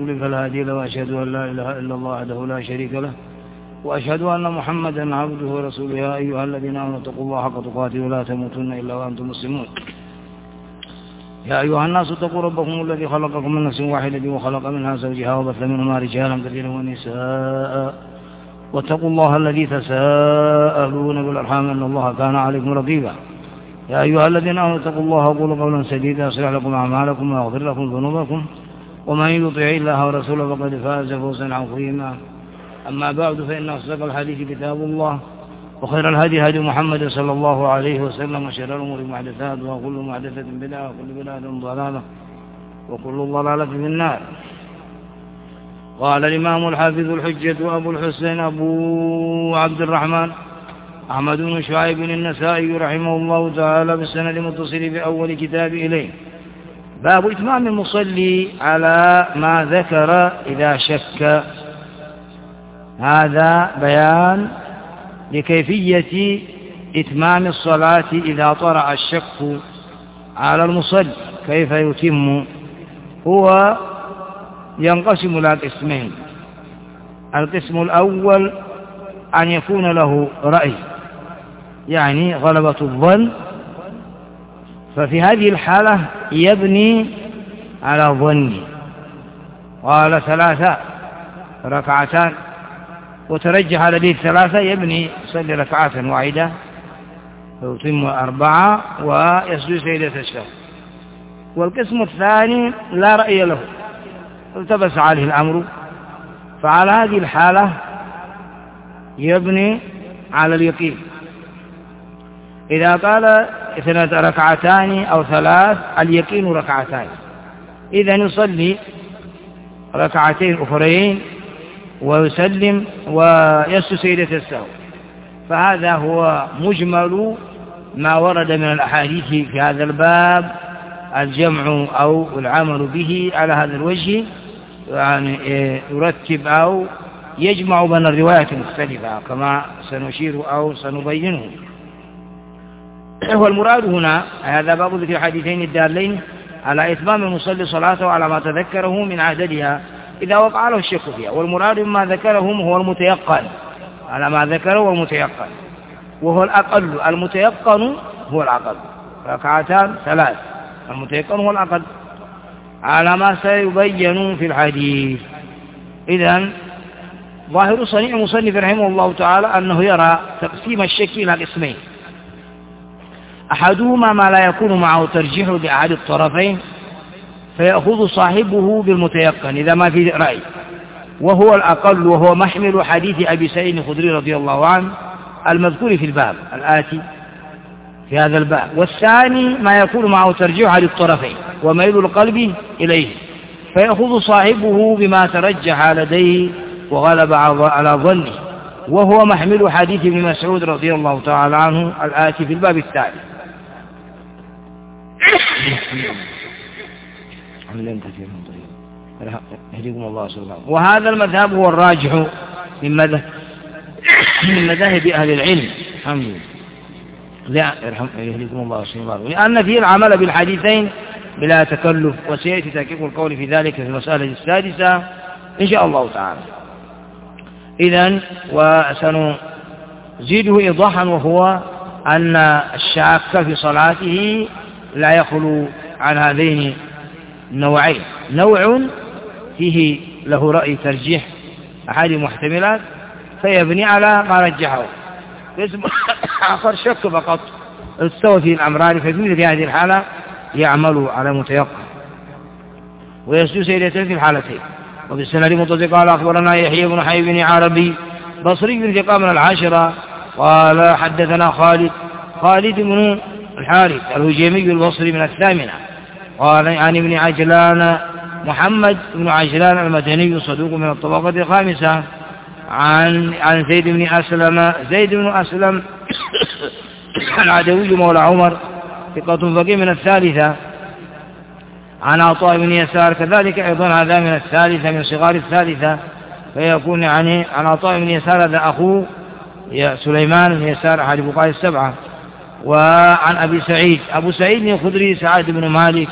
يضلل فلا هادي له، وأشهد أن لا إله إلا الله وحده لا شريك له، وأشهد أن محمدا عبده ورسوله. يا أيها الذين آمنوا اتقوا الله حق تقاته ولا تموتن إلا وأنتم مسلمون. يا أيها الناس اتقوا ربكم الذي خلقكم من نفس واحدة وخلق منها زوجها وبث منهما رجالا كثيرا ونساء، واتقوا الله الذي تساءلون بالأرحام إن الله كان عليكم رقيبا. يا أيها الذين آمنوا اتقوا الله وقولوا قولا سديدا يصلح لكم أعمالكم ويغفر لكم ذنوبكم، ومن يطع الله ورسوله فقد فاز فوزا عظيما. أما بعد، فإن أصدق الحديث كتاب الله، وخير الهدي هدي محمد صلى الله عليه وسلم، وشر الأمور محدثاتها، وكل محدثة بدعة، وكل بدعة ضلالة، وكل ضلالة في النار. قال الإمام الحافظ الحجة أبو الحسين أبو عبد الرحمن أحمد بن شعيب النسائي رحمه الله تعالى بالسند المتصل بأول كتاب إليه: باب إتمام المصلي على ما ذكر إذا شك. هذا بيان لكيفية إتمام الصلاة إذا طرأ الشك على المصلي، كيف يتم. هو ينقسم إلى قسمين: القسم الأول أن يكون له رأي، يعني غلبة الظن، ففي هذه الحالة يبني على ظنه. قال 3 ركعتان وترجح لديه 3، يبني يصلي ركعة واحدة ويتم 4 ويسجد سجدة السهو. والقسم الثاني لا رأي له، التبس عليه الأمر، فعلى هذه الحالة يبني على اليقين. إذا قال 2 ركعتان أو 3 اليقين ركعتان، إذن يصلي ركعتين أخرين ويسلم ويسجد سجدة السهو. فهذا هو مجمل ما ورد من الأحاديث في هذا الباب، الجمع أو العمل به على هذا الوجه، يعني يرتب أو يجمع بين الروايات المختلفة كما سنشير أو سنبينه. والمراد هنا هذا باب ذكر الحديثين الدالين على إتمام المصلي صلاته على ما تذكره من عددها إذا وقع له الشك فيها. والمراد ما ذكرهم هو المتيقن، على ما ذكره هو المتيقن، وهو الأقل. المتيقن هو الأقل، 2 3 المتيقن هو الأقل على ما سيبين في الحديث. إذن ظاهر صنيع المصنف رحمه الله تعالى أنه يرى تقسيم الشك إلى قسمين: أحدهما ما لا يكون معه ترجيح لأحد الطرفين فيأخذ صاحبه بالمتيقن إذا ما في رأي، وهو الأقل، وهو محمل حديث أبي سعيد الخدري رضي الله عنه المذكور في الباب الآتي في هذا الباب. والثاني ما يكون معه ترجيح للطرفين وميل القلب إليه فيأخذ صاحبه بما ترجح لديه وغلب على ظنه، وهو محمل حديث ابن مسعود رضي الله تعالى عنه الآتي في الباب الثالث. وهذا المذهب هو الراجح من مذاهب أهل العلم، الحمد لله، يهديكم الله سبحانه، لأن فيه العمل بالحديثين بلا تكلف، وسيأتي تحقيق القول في ذلك في المسألة السادسة إن شاء الله تعالى. إذن وسنزيده إيضاحا، وهو أن الشاك في صلاته لا يخلو عن هذين النوعين: نوع فيه له رأي ترجيح أحد المحتملات فيبني على ما رجحه، قسم آخر شك فقط استوى فيه الأمران، ففي مثل هذه الحالة يعمل على متيقن ويسجد سجدتين في الحالتين. وبالسند المتصل قال أخبرنا يحيى بن حي بن عربي بصري ثقة من العاشرة قال حدثنا خالد بن الحارث الهجيمي البصري من الثامنة قال عن ابن عجلان محمد بن عجلان المدني صدوق من الطبقة الخامسة عن زيد بن أسلم العدوي مولى عمر ثقة فقيه من الثالثة عن عطاء بن يسار كذلك أيضا هذا من الثالثة من صغار الثالثة، فيكون يعني عن عطاء بن يسار هذا أخوه سليمان بن يسار أحد فقهاء السبعة. وعن أبي سعيد الخدري سعد بن مالك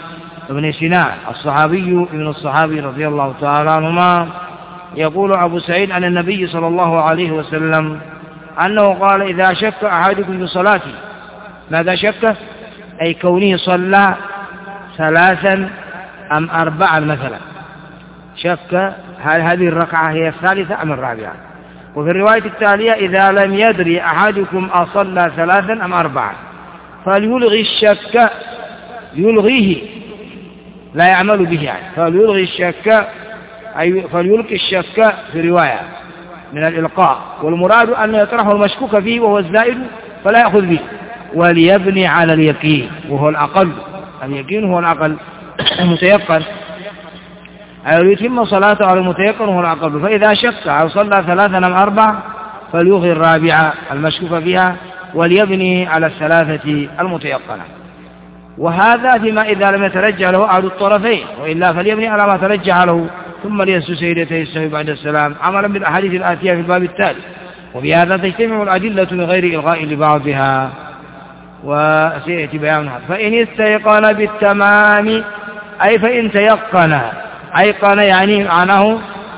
بن سنان الصحابي ابن الصحابي رضي الله تعالى عنهما يقول أبو سعيد عن النبي صلى الله عليه وسلم أنه قال إذا شك أحدكم في صلاته. ماذا شك؟ أي كونه صلى 3 أم 4 مثلا، شك هل هذه الركعة هي الثالثة أم الرابعة. وفي الرواية التالية إذا لم يدري أحدكم أصلى 3 أم 4 فليلغي الشك، يلغيه لا يعمل به يعني، فليلغي الشك أي فليلقي الشك في رواية من الإلقاء، والمراد أن يطرحه المشكوك فيه وهو الزائد فلا يأخذ به، وليبني على اليقين وهو الأقل، اليقين هو الأقل متيقن، أي يتم صلاته على المتيقن وهو الأقل. فإذا شك أو صلى 3 أم 4 فليلغي الرابعة المشكوك فيها وليبني على 3 المتيقنة. وهذا فيما إذا لم يترجح له أحد الطرفين، وإلا فليبني على ما ترجح له ثم ليسجد سجدتي السهو بعد السلام عملا بالأحاديث الآتية في الباب التالي. وبهذا تجتمع الأدلة من غير إلغاء لبعضها وسيأتي بيانها. فإن استيقن بالتمام أي فإن تيقن، أيقن يعني معناه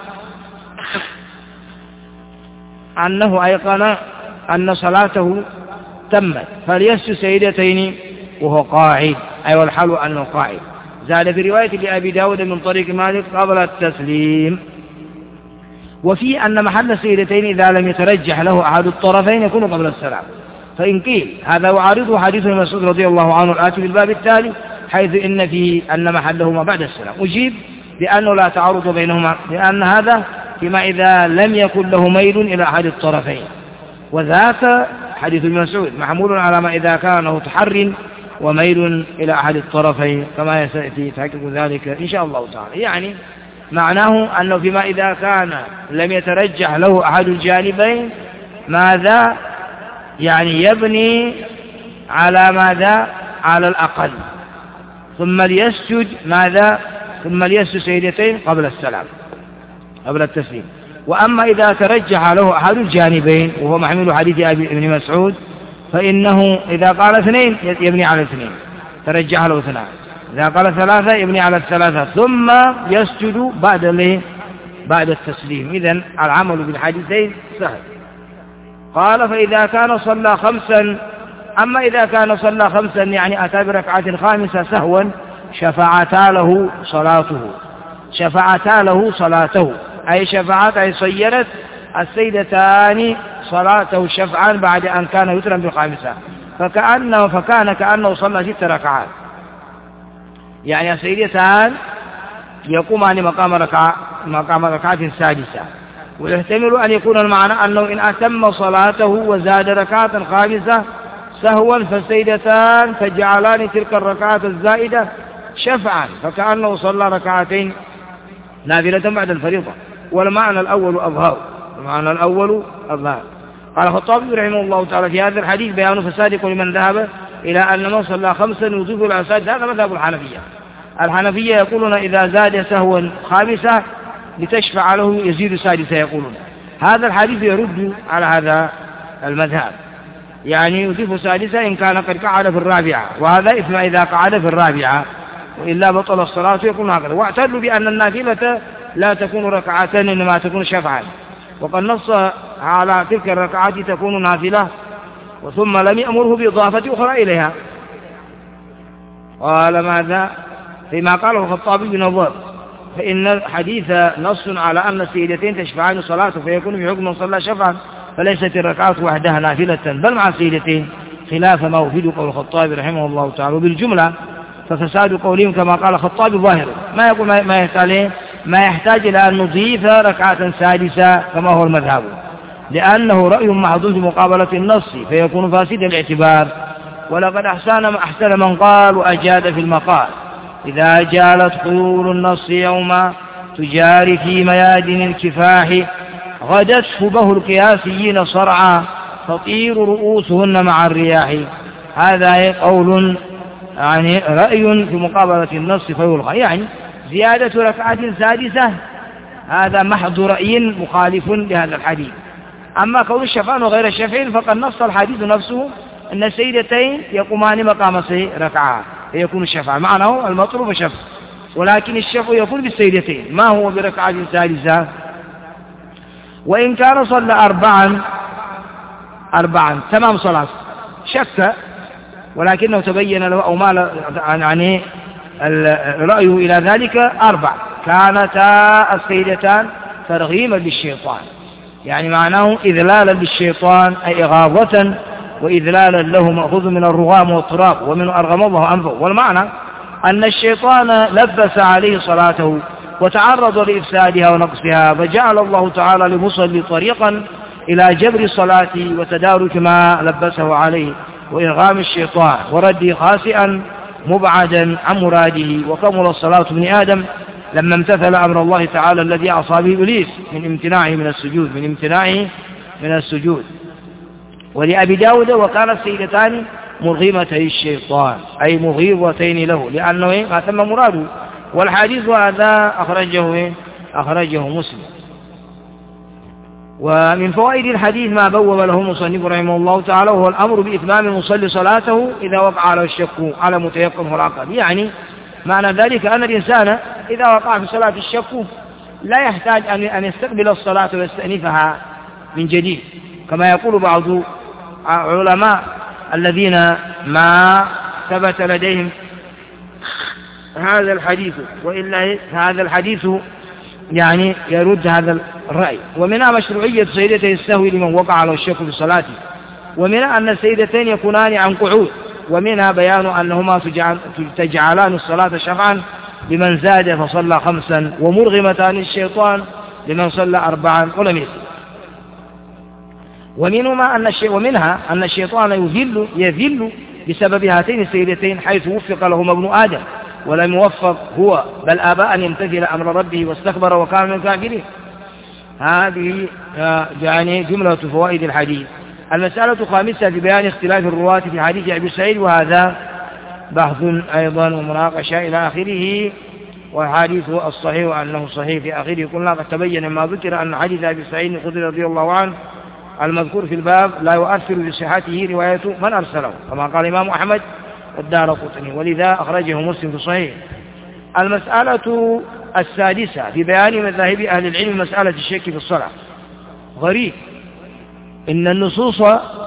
أنه أيقن أن صلاته تمت فليسجد سجدتين وهو قاعد، أي والحال أنه قاعد. زاد في رواية لأبي داود من طريق مالك قبل التسليم. وفي أن محل السجدتين إذا لم يترجح له أحد الطرفين يكون قبل السلام. فإن قيل هذا يعارضه حديث ابن مسعود رضي الله عنه الآتي في الباب التالي حيث إن فيه أن محله ما بعد السلام، أجيب بأنه لا تعارض بينهما، لأن هذا فيما إذا لم يكن له ميل إلى أحد الطرفين، وذاك حديث ابن مسعود محمول على ما إذا كان له تحر وميل إلى أحد الطرفين كما سيأتي تحقق ذلك إن شاء الله تعالى. يعني معناه أنه فيما إذا كان لم يترجح له أحد الجانبين ماذا يعني يبني على ماذا على الأقل، ثم ليسجد ماذا ثم ليسجد سجدتين قبل السلام قبل التسليم. وأما إذا ترجح له أحد الجانبين وهو محمول حديث ابن مسعود فإنه إذا قال 2 يبني على 2، ترجح له 2، إذا قال 3 يبني على 3 ثم يسجد بعد التسليم. إذن العمل بالحديثين سهل. قال فإذا كان صلى 5، أما إذا كان صلى 5 يعني أتى بركعة 5 سهوا شفعتا له صلاته أي شفعت أي صيرت السيدتان صلاته شفعا بعد أن كان يترا بالخامسة، فكان كأنه صلى 6 ركعات، يعني السيدتان يقومان مقام ركعة سادسة. ويحتمل أن يكون المعنى أنه إن أتم صلاته وزاد ركعة 5 سهوا فالسيدتان تجعلان تلك الركعات الزائدة شفعا فكأنه صلى 2 ركعات نافلة بعد الفريضة. والمعنى الأول أظهر. قال الخطابي رحمه الله تعالى في هذا الحديث بيان فساد لمن ذهب إلى أن من صلى 5 يضيف إلى السادس، هذا مذهب الحنفية يقولون إذا زاد سهوا 5 لتشفع له يزيد 6 يقولون. هذا الحديث يرد على هذا المذهب، يعني يضيف 6 إن كان قد قعد في 4، وهذا إثم إذا قعد في 4 وإلا بطل الصلاة يكون هكذا. واعتدوا بأن النافلة لا تكون 2 ركعات إنما تكون شفعا، وقد نص على تلك الركعات تكون نافلة وثم لم يأمره بإضافة أخرى إليها. قال ماذا فيما قاله الخطابي بنظر، فإن الحديث نص على أن السيدتين تشفعان صلاته فيكون في حكم من صلى شفعا، فليست الركعات وحدها نافلة بل مع السيدتين، خلاف ما وفيد قول الخطابي رحمه الله تعالى. وبالجملة ففساد قولهم كما قال الخطابي ظاهر، ما يقول ما يحتاج إلى أن نضيف 2 ركعة سادسة كما هو المذهب، لأنه رأي محظوظ بمقابلة النص فيكون فاسد الاعتبار. ولقد أحسن من قال وأجاد في المقال إذا جالت خيول النص يوما تجاري في ميادن الكفاح غدت شبه القياسيين صرعا تطير رؤوسهن مع الرياح. هذا قول يعني رأي في مقابلة النص فيلغى، يعني زيادة 2 ركعات سادسة هذا محض رأي مخالف لهذا الحديث. أما كون الشفعان وغير الشفعين فقد نص الحديث نفسه أن السيدتين يقومان مقام 2 ركعة، فيكون الشفع معناه المطلوب شفع، ولكن الشفع يكون بالسيدتين، ما هو بركعة ثالثة. وإن كان صلى أربعا تمام صلاة شك ولكنه تبين له أو مال يعني رأيه إلى ذلك 4 كانتا السيدتان ترغيما للشيطان، يعني معناه إذلالا للشيطان أي إغاظة وإذلالا له مأخوذ من الرغام والتراب ومن أرغم الله أنفه. والمعنى أن الشيطان لبس عليه صلاته وتعرض لإفسادها ونقصها، فجعل الله تعالى لمصلي طريقا إلى جبر صلاته وتدارك ما لبسه عليه وإرغام الشيطان ورده خاسئا مبعدا عن مراده. وكمل صلاة ابن آدم لما امتثل أمر الله تعالى الذي عصى به إبليس من امتناعه من السجود. ولأبي داود وكان السيدتان مرغمتي الشيطان أي مغيظتين له لأنه ما تم مراده. والحديث هذا أخرجه مسلم. ومن فوائد الحديث ما بوب له المصنف رحمه الله تعالى وهو الأمر بإتمام المصلي صلاته إذا وقع على الشك على متيقن والعقل. يعني معنى ذلك أن الإنسان إذا وقع في صلاة الشك لا يحتاج أن يستقبل الصلاة ويستأنفها من جديد، كما يقول بعض علماء الذين ما ثبت لديهم هذا الحديث، وإلا هذا الحديث يعني يرد هذا الرأي. ومنها مشروعية سيدتي السهو لمن وقع على الشك في صلاته، ومنها أن السيدتين يكونان عن قعود، ومنها بيان أنهما تجعلان الصلاة شفعا لمن زاد فصلى 5 ومرغمتان الشيطان لمن صلى 4 ولم يزد. ومنها أن الشيطان يذل بسبب هاتين السيدتين حيث وفق لهما ابن آدم ولم يوفق هو، بل أبى أن يمتثل أمر ربه واستكبر وكان من الكافرين. هذه يعني جملة فوائد الحديث. المسألة الخامسة في بيان اختلاف الرواة في حديث أبي سعيد، وهذا بحث أيضا ومناقشة إلى آخره. والحديث الصحيح أنه صحيح في آخره قلنا قد تبين ما ذكر أن حديث أبي سعيد الخدري رضي الله عنه المذكور في الباب لا يؤثر بصحته رواية من أرسله، كما قال الإمام أحمد والدارقطني، ولذا أخرجه مسلم في صحيح. المسألة السادسة في بيان مذاهب أهل العلم مسألة الشك في الصلاة. غريب إن النصوص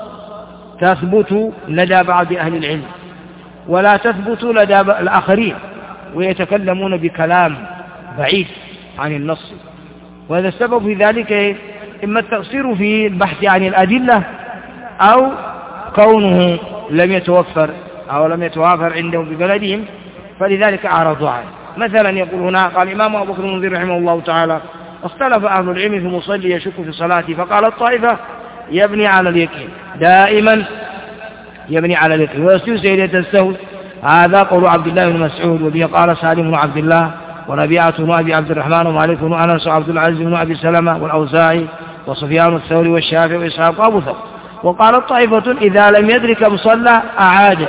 تثبت لدى بعض أهل العلم ولا تثبت لدى الآخرين، ويتكلمون بكلام بعيد عن النص. وهذا السبب في ذلك إما التقصير في البحث عن الأدلة أو كونه لم يتوفر أو لم يتوافر عندهم ببلدهم فلذلك أعرضوا عنه. مثلا يقول هنا قال الإمام أبو بكر المنذر رحمه الله تعالى اختلف أهل العلم في مصلي يشك في صلاته، فقال الطائفة يبني على اليقين دائما يبني على اليقين ويسجد سجدة السهو. هذا قول عبد الله بن مسعود، وبه قال سالم بن عبد الله وربيعة بن أبي عبد الرحمن ومالك بن أنس وعبد العزيز بن أبي سلمة والأوزاعي وسفيان الثوري والشافعي وإسحاق وأبو ثور. وقال الطائفة إذا لم يدرك مصلى أعاد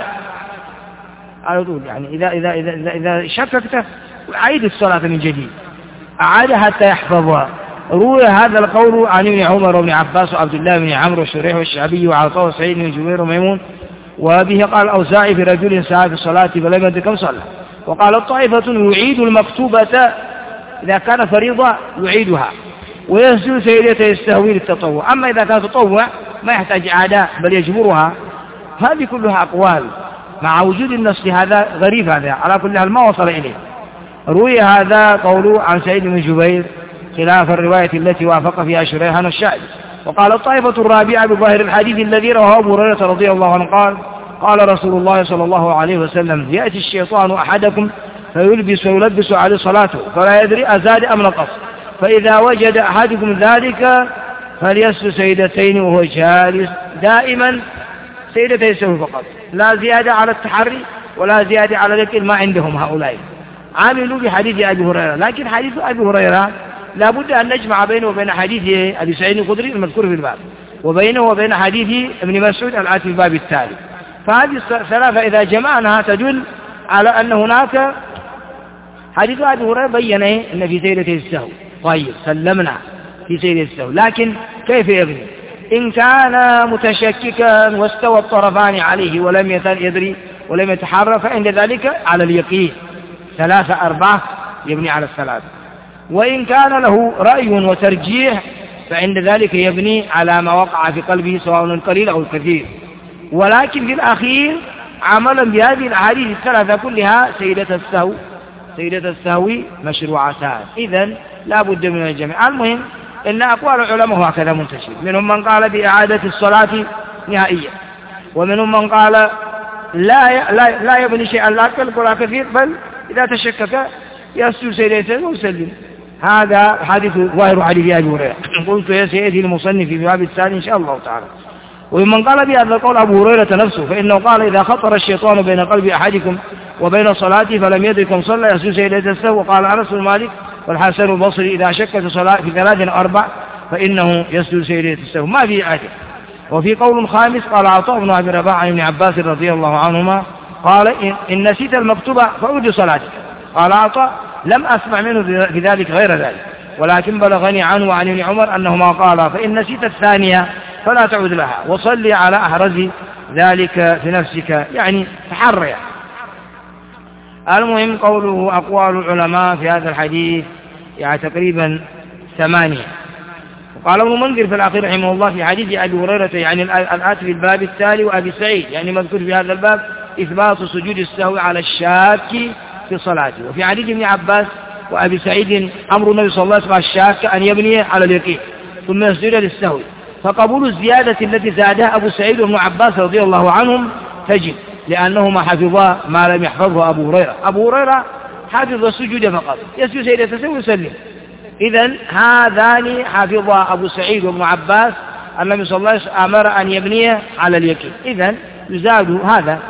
على طول، يعني إذا شككت عيد الصلاة من جديد أعاد حتى يحفظها. روي هذا القول عن ابن عمر وابن عباس وعبد الله بن عمرو والشريح والشعبي وعطاء وسعيد بن جبير وميمون. وبه قال الأوزاعي في رجل سعى في الصلاة فلم يدرك كم صلى. وقال الطائفة يعيد المكتوبة إذا كان فريضة يعيدها ويسجد سجدة السهو للتطوع، أما إذا كان تطوع ما يحتاج إعادة بل يجبرها. هذه كلها أقوال مع وجود النص. هذا غريب، هذا على كل حال ما وصل إليه. روي هذا قوله عن سعيد بن جبير خلاف الرواية التي وافق فيها شريحان الشعبي. وقال الطائفة الرابعة بظاهر الحديث الذي رواه أبو هريرة رضي الله عنه قال قال رسول الله صلى الله عليه وسلم يأتي الشيطان أحدكم فيلبس عليه صلاته فلا يدري أزاد أم نقص، فإذا وجد أحدكم ذلك فليسجد سجدتين وهو جالس، دائما سجدتين السهو فقط، لا زيادة على التحري ولا زيادة على اليقين، ما عندهم هؤلاء. عاملوا بحديث أبي هريرة، لكن حديث أبي هريرة لا بد أن نجمع بينه وبين حديث أبي سعيد الخدري المذكور في الباب وبينه وبين حديث ابن مسعود الآتي في الباب التالي. فهذه الثلاثة إذا جمعناها تدل على أن هناك حديث أبي هريرة بين أن في سجدة السهو. طيب سلمنا في سجدة السهو، لكن كيف يبني؟ إن كان متشككا واستوى الطرفان عليه ولم يدري ولم يتحرى فعند ذلك على اليقين 3/4 يبني على 3. وإن كان له رأي وترجيح فعند ذلك يبني على ما وقع في قلبه سواء القليل أو الكثير. ولكن في الأخير عملا بهذه الأحاديث الثلاثة كلها سيدة السهو مشروعتان. إذن لا بد من الجميع. المهم إن أقوال العلماء هكذا منتشر، منهم من قال بإعادة الصلاة نهائيا، ومنهم من قال لا يبني شيئا لا أقل ولا كثير، بل إذا تشكك يسجد سيدتين ويسلم. هذا حديث ظاهر حديث أبي هريرة. قلت يا سيدي المصنف في باب الثاني إن شاء الله تعالى. ومن قال بهذا القول أبو هريرة نفسه، فإنه قال إذا خطر الشيطان بين قلب أحدكم وبين صلاته فلم يدركم صلى يسجد سيدة السهو. وقال أنس بن مالك والحسن البصري إذا شك في 3 أو 4 فإنه يسجد سيدة السهو، ما في عادة. وفي قول خامس قال عطاء بن أبي رباح عن ابن عباس رضي الله عنهما قال إن نسيت المكتوبة فأعد صلاتك. قال عطاء لم أسمع منه في ذلك غير ذلك، ولكن بلغني عنه وعن ابن عمر أنهما قال فإن نسيت الثانية فلا تعود لها وصلي على أحرز ذلك في نفسك، يعني تحرى. المهم قوله أقوال العلماء في هذا الحديث يعني تقريبا 8. وقال ابن منذر في الأخير رحمه الله في حديث أبي هريرة يعني الآتي في الباب التالي وأبي سعيد يعني مذكور في هذا الباب إثبات سجود السهو على الشاك في صلاته. وفي حديث ابن عباس وأبي سعيد أمر النبي صلى الله عليه وسلم الشاك أن يبني على اليقين ثم يسجد للسهو، فقبول الزيادة التي زادها أبو سعيد وابن عباس رضي الله عنهم تجب، لأنهما حفظا ما لم يحفظه أبو هريرة. أبو هريرة حفظ السجود فقط، يسجد سيدة السهو ويسلم. إذن هذان حفظا أبو سعيد وابن عباس النبي صلى الله عليه وسلم أمر أن يبني على اليقين، إذن يزاد هذا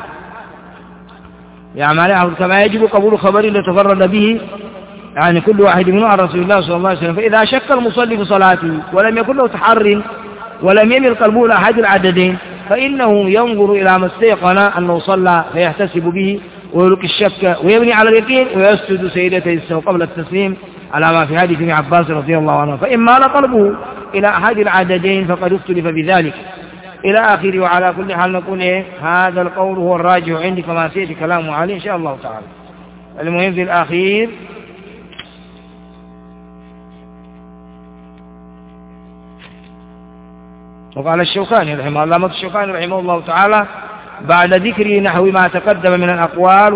يعني كما يجب قبول خبر لتفرد به يعني كل واحد منه عن رسول الله صلى الله عليه وسلم. فإذا شك المصلي في صلاته ولم يكن له تحر ولم يمل قلبه إلى أحد العددين فإنه ينظر إلى ما استيقن أنه صلى فيحتسب به ويلقي الشك ويبني على اليقين ويسجد سيدتي السهو قبل التسليم على ما في حديث ابن عباس رضي الله عنه. فإن مال قلبه إلى أحد العددين فقد اختلف بذلك إلى آخره. وعلى كل حال نقول هذا القول هو الراجح عندي كما سيأتي كلامه عليه إن شاء الله تعالى. المهم في الأخير وقال الشوكاني رحمه الله الشوكاني رحمه الله تعالى بعد ذكر نحو ما تقدم من الأقوال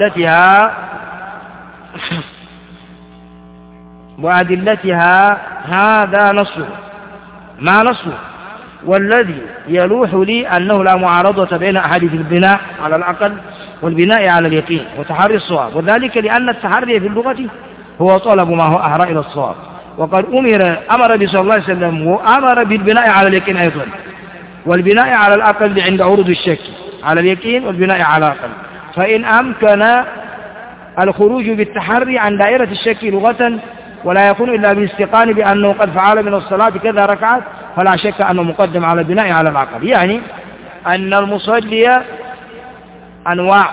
وأدلتها هذا نصه ما نصه، والذي يلوح لي أنه لا معارضة بين أحاديث البناء على العقل والبناء على اليقين وتحري الصواب، وذلك لأن التحري في اللغة هو طلب ما هو أهرى إلى الصواب، وقد أمر بصلى الله عليه وسلم وأمر بالبناء على اليقين أيضا، والبناء على العقل عند عروض الشك على اليقين والبناء على العقل. فإن أمكن الخروج بالتحري عن دائرة الشك لغة ولا يكون إلا بالاستيقان بأنه قد فعل من الصلاة كذا ركعات فلا شك أنه مقدم على البناء على العقل، يعني أن المصلي أنواع،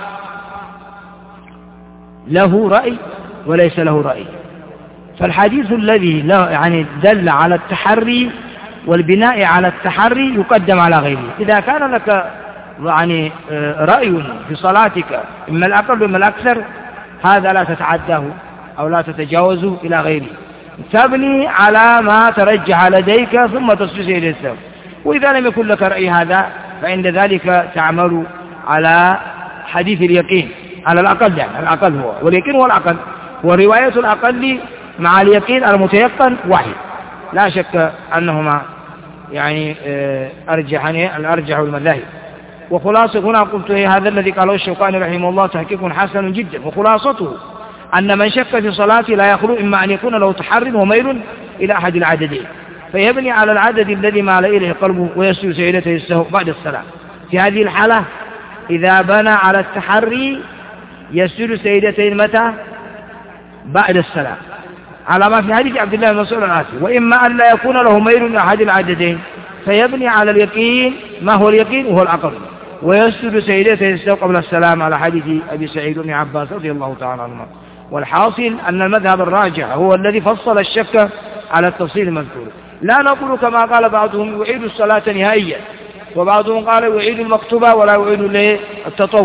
له رأي وليس له رأي. فالحديث الذي يعني دل على التحري والبناء على التحري يقدم على غيره. إذا كان لك يعني رأي في صلاتك إما الأقل وإما الأكثر هذا لا تتعداه أو لا تتجاوزه إلى غيره، تبني على ما ترجح لديك ثم تسجد إلى السهو. وإذا لم يكن لك رأي هذا فعند ذلك تعمل على حديث اليقين على الأقل، يعني الأقل هو واليقين هو الأقل، ورواية الأقل مع اليقين المتيقن واحد، لا شك أنهما يعني الأرجح المذاهب. وخلاصة هنا قلت هذا الذي قاله الشوكاني رحمه الله تحقيق حسن جدا، وخلاصته أن من شك في صلاته لا يخلو إما أن يكون له تحر وميل إلى أحد العددين فيبني على العدد الذي مال إليه قلبه ويسجد سيدته السهو بعد الصلاة. في هذه الحالة إذا بنى على التحري يسجد سيدتين متى؟ بعد الصلاة على ما في حديث عبد الله بن مسعود الآتي. وإما أن لا يكون له ميل إلى أحد العددين فيبني على اليقين، ما هو اليقين؟ وهو العقل، ويسجد سيدته السهو قبل السلام على حديث أبي سعيد بن عباس رضي الله تعالى عنهما. والحاصل أن المذهب الراجح هو الذي فصل الشك على التفصيل المذكور. لا نقول كما قال بعضهم يعيد الصلاة نهائيا، وبعضهم قال يعيد المكتوبة ولا يعيد التطوع،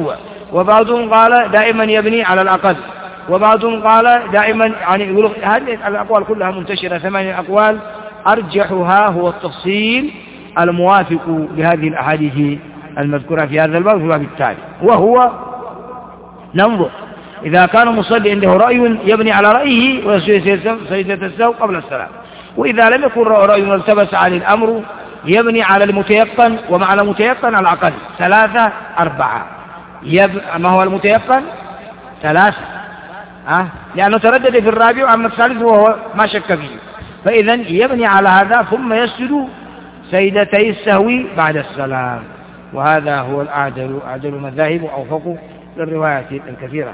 وبعضهم قال دائما يبني على الأقل، وبعضهم قال دائما يعني هذه الأقوال كلها منتشرة 8 أقوال، أرجحها هو التفصيل الموافق لهذه الأحاديث المذكورة في هذا الباب في الباب التالي، وهو ننظر إذا كان مصلي عنده رأي يبني على رأيه ويسجد سجدة السهو قبل السلام، وإذا لم يكن رأي والتبس عليه الأمر يبني على المتيقن، ومع المتيقن على الأقل 3 4. ما هو المتيقن 3 لأنه تردد في الرابع أما الثالث وهو ما شك فيه، فإذا يبني على هذا ثم يسجد سجدتي السهو بعد السلام، وهذا هو أعدل المذاهب وأوفق للروايات الكثيرة.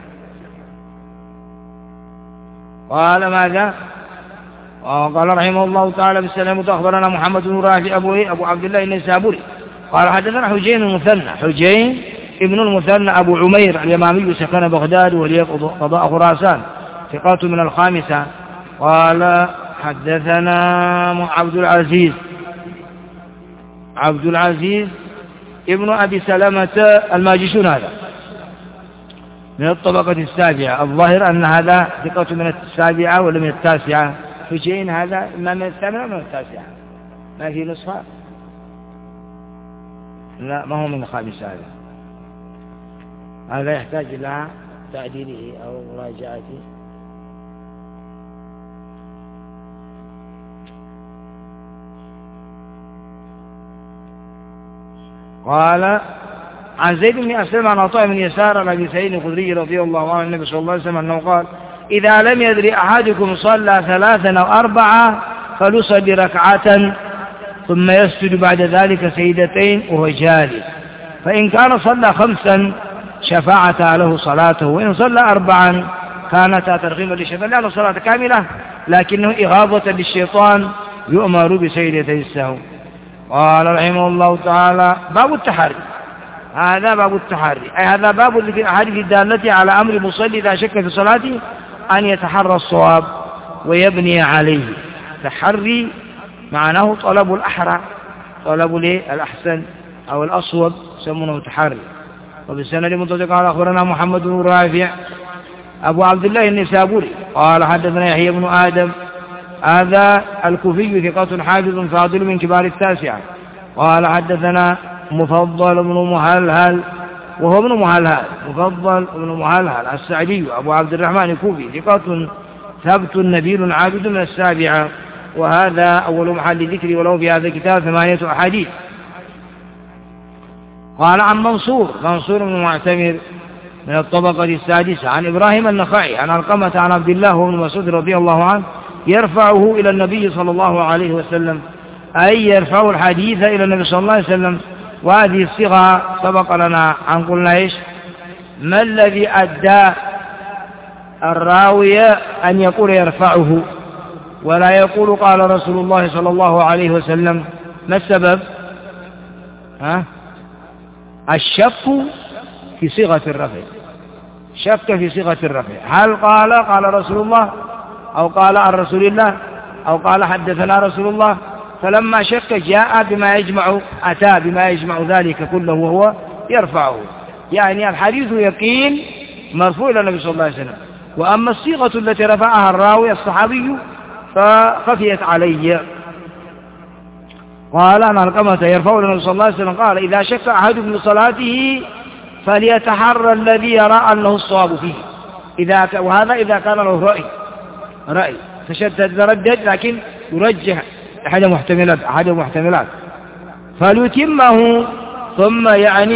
قال ماذا؟ قال رحمه الله تعالى بالسلام أخبرنا محمد بن رافع أبو عبد الله النسابوري قال حدثنا حجين ابن المثنى أبو عمير اليمامي سكن بغداد ولي قضاء خراسان ثقات من الخامسة. قال حدثنا عبد العزيز ابن أبي سلمة الماجشون، هذا من الطبقة السابعة، الظاهر أن هذا ثقة من السابعة ولا من التاسعة. حجين هذا إما من الثامنة ولا من التاسعة، ما في نسخة، لا ما هو من الخامسة، هذا يحتاج إلى تعديله أو مراجعته. قال عن زيد بن أسلم عن عطاء بن يسار عن أبي سعيد الخدري رضي الله عنه النبي صلى الله عليه وسلم أنه قال إذا لم يدري أحدكم صلى 3 أو 4 فليصلي 2 ركعة ثم يسجد بعد ذلك سجدتين وهو جالس، فإن كان صلى 5 شفاعة له صلاته، وإن صلى 4 كانتا ترغيما للشيطان، لأنه صلاة كاملة لكنه إغاظة للشيطان يؤمر بسجدتي السهو. قال رحمه الله تعالى باب التحري، هذا باب التحري، أي هذا باب الأحاديث الدالة على أمر المصلي إذا شك في صلاته أن يتحرى الصواب ويبني عليه. تحري معناه طلب الأحرى، طلب الأحسن أو الأصوب يسمونه تحري. وبالسند المتصل قال أخبرنا محمد بن رافع أبو عبد الله النسابوري قال حدثنا يحيى بن آدم هذا الكوفي ثقة حافظ فاضل من كبار التاسعة. قال حدثنا مفضل بن مهلهل وهو ابن مهلهل، مفضل بن مهلهل السعدي أبو عبد الرحمن الكوفي ثقة ثبت نبيل عابد من السابعة، وهذا أول محل ذكري وله في هذا الكتاب 8 أحاديث. قال عن منصور بن معتمر من الطبقة السادسة عن إبراهيم النخعي عن علقمة عن عبد الله بن مسعود رضي الله عنه يرفعه إلى النبي صلى الله عليه وسلم، أي يرفع الحديث إلى النبي صلى الله عليه وسلم. وهذه الصيغة سبق لنا عن قلنا إيش؟ ما الذي أدى الراوي أن يقول يرفعه ولا يقول قال رسول الله صلى الله عليه وسلم؟ ما السبب؟ الشك في صيغة الرفع، شك في صيغة الرفع، هل قال رسول الله أو قال عن رسول الله أو قال حدثنا رسول الله؟ فلما شك جاء بما يجمع، أتى بما يجمع ذلك كله وهو يرفعه، يعني الحديث يقين مرفوع إلى النبي صلى الله عليه وسلم. وأما الصيغة التي رفعها الراوي الصحابي فخفيت علي. قال عن علقمة يرفع النبي صلى الله عليه وسلم قال إذا شك أحدكم بصلاته فليتحرى الذي يرى أنه الصواب فيه، وهذا إذا كان له رأي تشدد ردد لكن يرجح أحد محتملات فليتمه ثم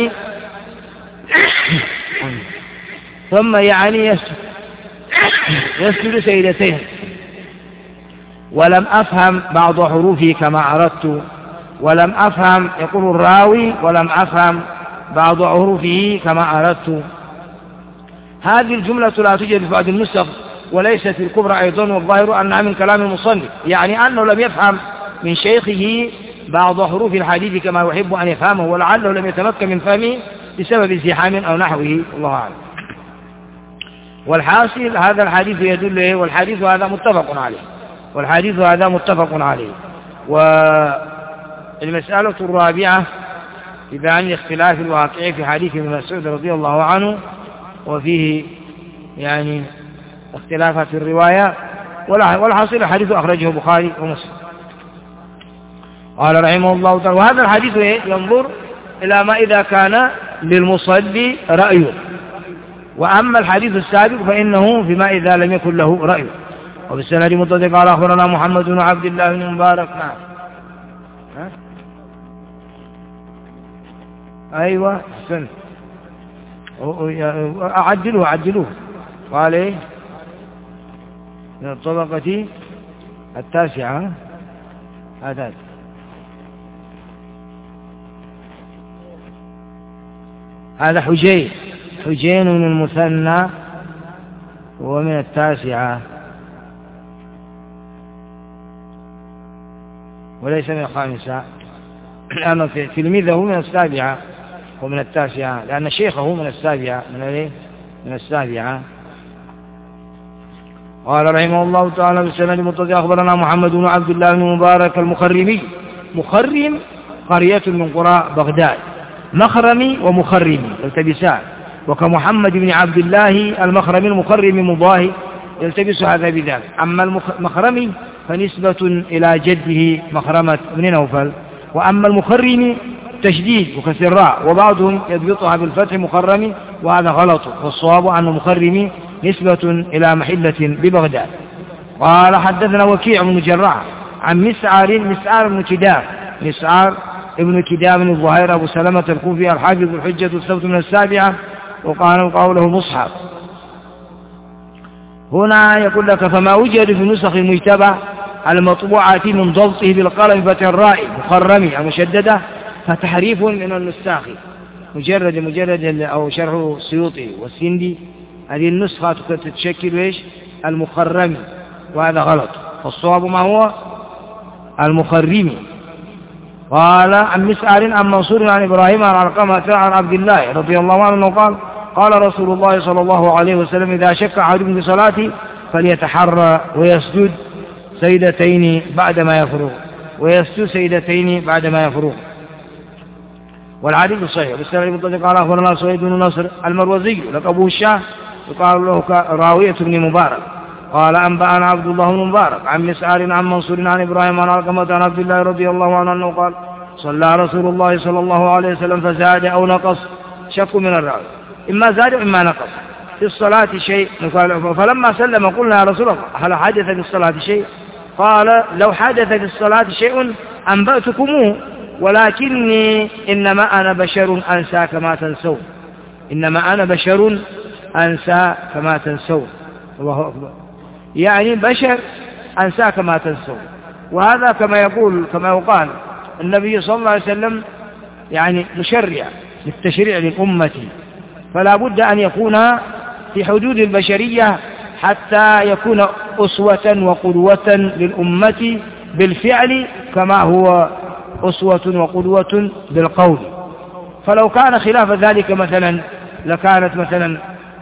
يسجد سجدتين. ولم أفهم بعض حروفه كما أردت، ولم أفهم يقول الراوي ولم أفهم بعض حروفه كما أردت. هذه الجملة لا توجد في بعض النسخ وليست في الكبرى أيضا، والظاهر أنها من كلام المصنف، يعني أنه لم يفهم من شيخه بعض حروف الحديث كما يحب أن يفهمه، ولعله لم يتمكن من فهمه بسبب ازدحام أو نحوه، الله أعلم. والحاصل هذا الحديث يدل والحديث هذا متفق عليه. والمسألة الرابعة في بيان اختلاف الواقع في حديث ابن مسعود رضي الله عنه، وفيه يعني اختلافات في الرواية، والحاصل الحديث أخرجه البخاري ومسلم. قال رحمه الله تعالى: وهذا الحديث ينظر إلى ما إذا كان للمصلي رأي، وأما الحديث السابق فإنه فيما إذا لم يكن له رأي. وبالسند متصل قال أخبرنا محمد بن عبد الله بن مبارك. نعم. أيوة أحسن، عدلوه. قال إيه؟ من الطبقة التاسعة. هذا حجين من المثنى ومن التاسعة، وليس من الخامسة، لأن تلميذه من السابعة ومن التاسعة، لأن شيخه من السابعة من السابعة. قال رحمه الله تعالى: بالسند متصل أخبرنا محمد بن عبد الله بن مبارك المخرمي. مخرم قرية من قرى بغداد، مخرمي ومخرمي يلتبسان، وكمحمد بن عبد الله المخرمي المخرمي مضاهي يلتبس هذا بذاك. أما المخرمي فنسبة إلى جده مخرمة بن نوفل، وأما المخرمي تشديد وكسر الراء، وبعضهم يضبطها بالفتح مخرمي، وهذا غلط، والصواب أن المخرمي نسبة إلى محلة ببغداد. قال حدثنا وكيع بن جراح عن مسعر ابن كدام بن الظهير أبو سلمة الكوفي الحافظ الحجة السبت من السابعة، وقال قوله مصحف. هنا يقول لك: فما وجد في نسخ المجتبى المطبوعة من ضبطه بالقلم فتح الراء مخرمي المشددة فتحريف من النساخ. مجرد أو شرح السيوطي والسندي، هذه النسخة تتشكل إيش؟ المخرمي، وهذا غلط، فالصواب ما هو المخرمي. قال عن مسعر عن منصور عن إبراهيم عن علقمة عن عبد الله رضي الله عنه قال: قال رسول الله صلى الله عليه وسلم: إذا شك أحدكم في صلاته فليتحرى ويسجد سجدتين بعدما يفرغ. والحديث صحيح. بالسند المتصل قال أخبرنا سويد بن نصر المروزي لقبه الشاه، يقال له راوية بن مبارك. قال أنبأنا عبد الله بن مبارك عن مسعر عن منصور عن إبراهيم عن علقمة عن عبد الله رضي الله عنه قال: صلى رسول الله صلى الله عليه وسلم فزاد أو نقص، شك من الراوي، إما زاد وإما نقص في الصلاة شيء. فلما سلم قلنا: يا رسول الله هل حدث في الصلاة شيء؟ قال: لو حدث في الصلاة شيء أنبأتكموه، ولكني إنما أنا بشر أنسى كما تنسون. الله أكبر. يعني بشر أنسى كما تنسون. وهذا كما يقال النبي صلى الله عليه وسلم يعني مشرع للتشريع للأمة، فلا بد أن يكون في حدود البشرية حتى يكون أسوة وقدوة للأمة بالفعل، كما هو أسوة وقدوة بالقول. فلو كان خلاف ذلك مثلا لكانت مثلا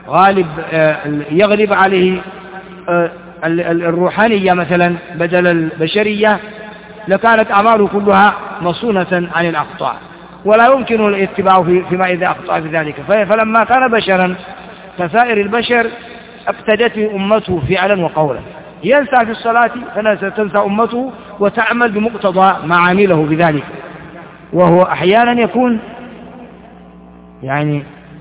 يغلب عليه الروحانية مثلا بدل البشرية، لكانت أعماله كلها مصونة عن الأخطاء، ولا يمكن الاتباع فيما إذا أخطأ في ذلك. فلما كان بشرا كسائر البشر اقتدت أمته فعلا وقولا. ينسى في الصلاة فستنسى أمته وتعمل بمقتضى ما عمله بذلك. وهو أحيانا يكون يعني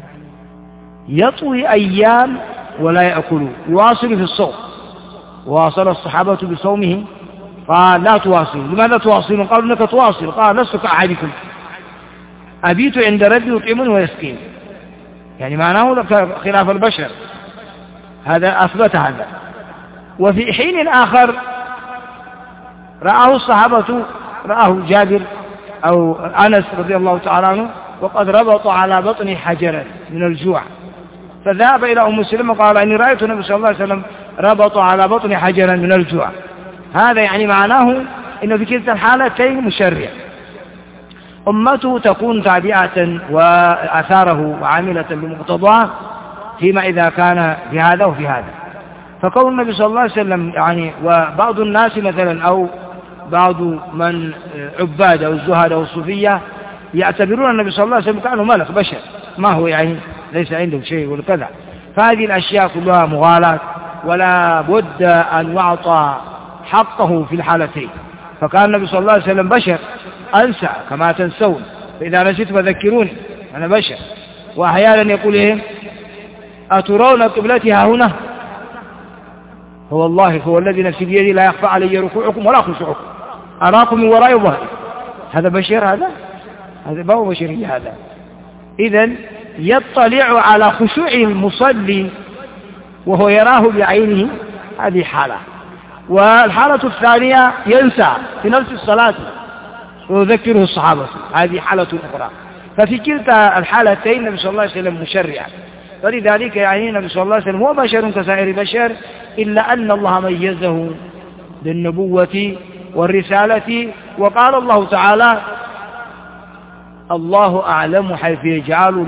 يطوي أيام ولا يأكل، يواصل في الصوم. واصل الصحابة بصومه، قال: لا تواصل. لماذا تواصل؟ قالوا: إنك تواصل. قال: لست كأحدكم، أبيت عند ربي يطعمني ويسقين. يعني معناه خلاف البشر، هذا أثبت هذا. وفي حين آخر رآه الصحابة، رآه جابر أو أنس رضي الله تعالى عنه وقد ربط على بطنه حجرا من الجوع، فذهب إلى أم سلمة قال: إني رأيت النبي صلى الله عليه وسلم ربط على بطن حجرا من الجوع. هذا يعني معناه إنه في كلتا الحالتين مشرع. أمته تكون تابعة وأثاره وعاملة بمقتضاه فيما إذا كان في هذا وفي هذا. فكون النبي صلى الله عليه وسلم يعني وبعض الناس مثلا أو بعض من عباد أو الزهد أو الصوفية يعتبرون النبي صلى الله عليه وسلم كأنه ملك بشر، ما هو يعني ليس عنده شيء ولا كذا. فهذه الأشياء كلها مغالاة، ولا بد أن يعطى حقه في الحالتين. فكان النبي صلى الله عليه وسلم بشر، أنسى كما تنسون، فإذا نسيت فذكروني، أنا بشر. وأحيانا يقول إيه؟ أترون قبلتها هنا؟ هو الله هو الذي نفسي بيدي لا يخفى علي ركوعكم ولا خشوعكم، أراكم من وراء ظهري. هذا بشر؟ هذا ما هو بشرية هذا. إذن يطلع على خشوع المصلي وهو يراه بعينه، هذه حالة. والحالة الثانية ينسى في نفس الصلاة ويذكره الصحابة، هذه حالة أخرى. ففي كلتا الحالتين النبي صلى الله عليه وسلم مشرع. فلذلك يعني النبي صلى الله عليه وسلم هو بشر كسائر البشر، إلا أن الله ميزه بالنبوة والرسالة. وقال الله تعالى: الله أعلم حيث يجعل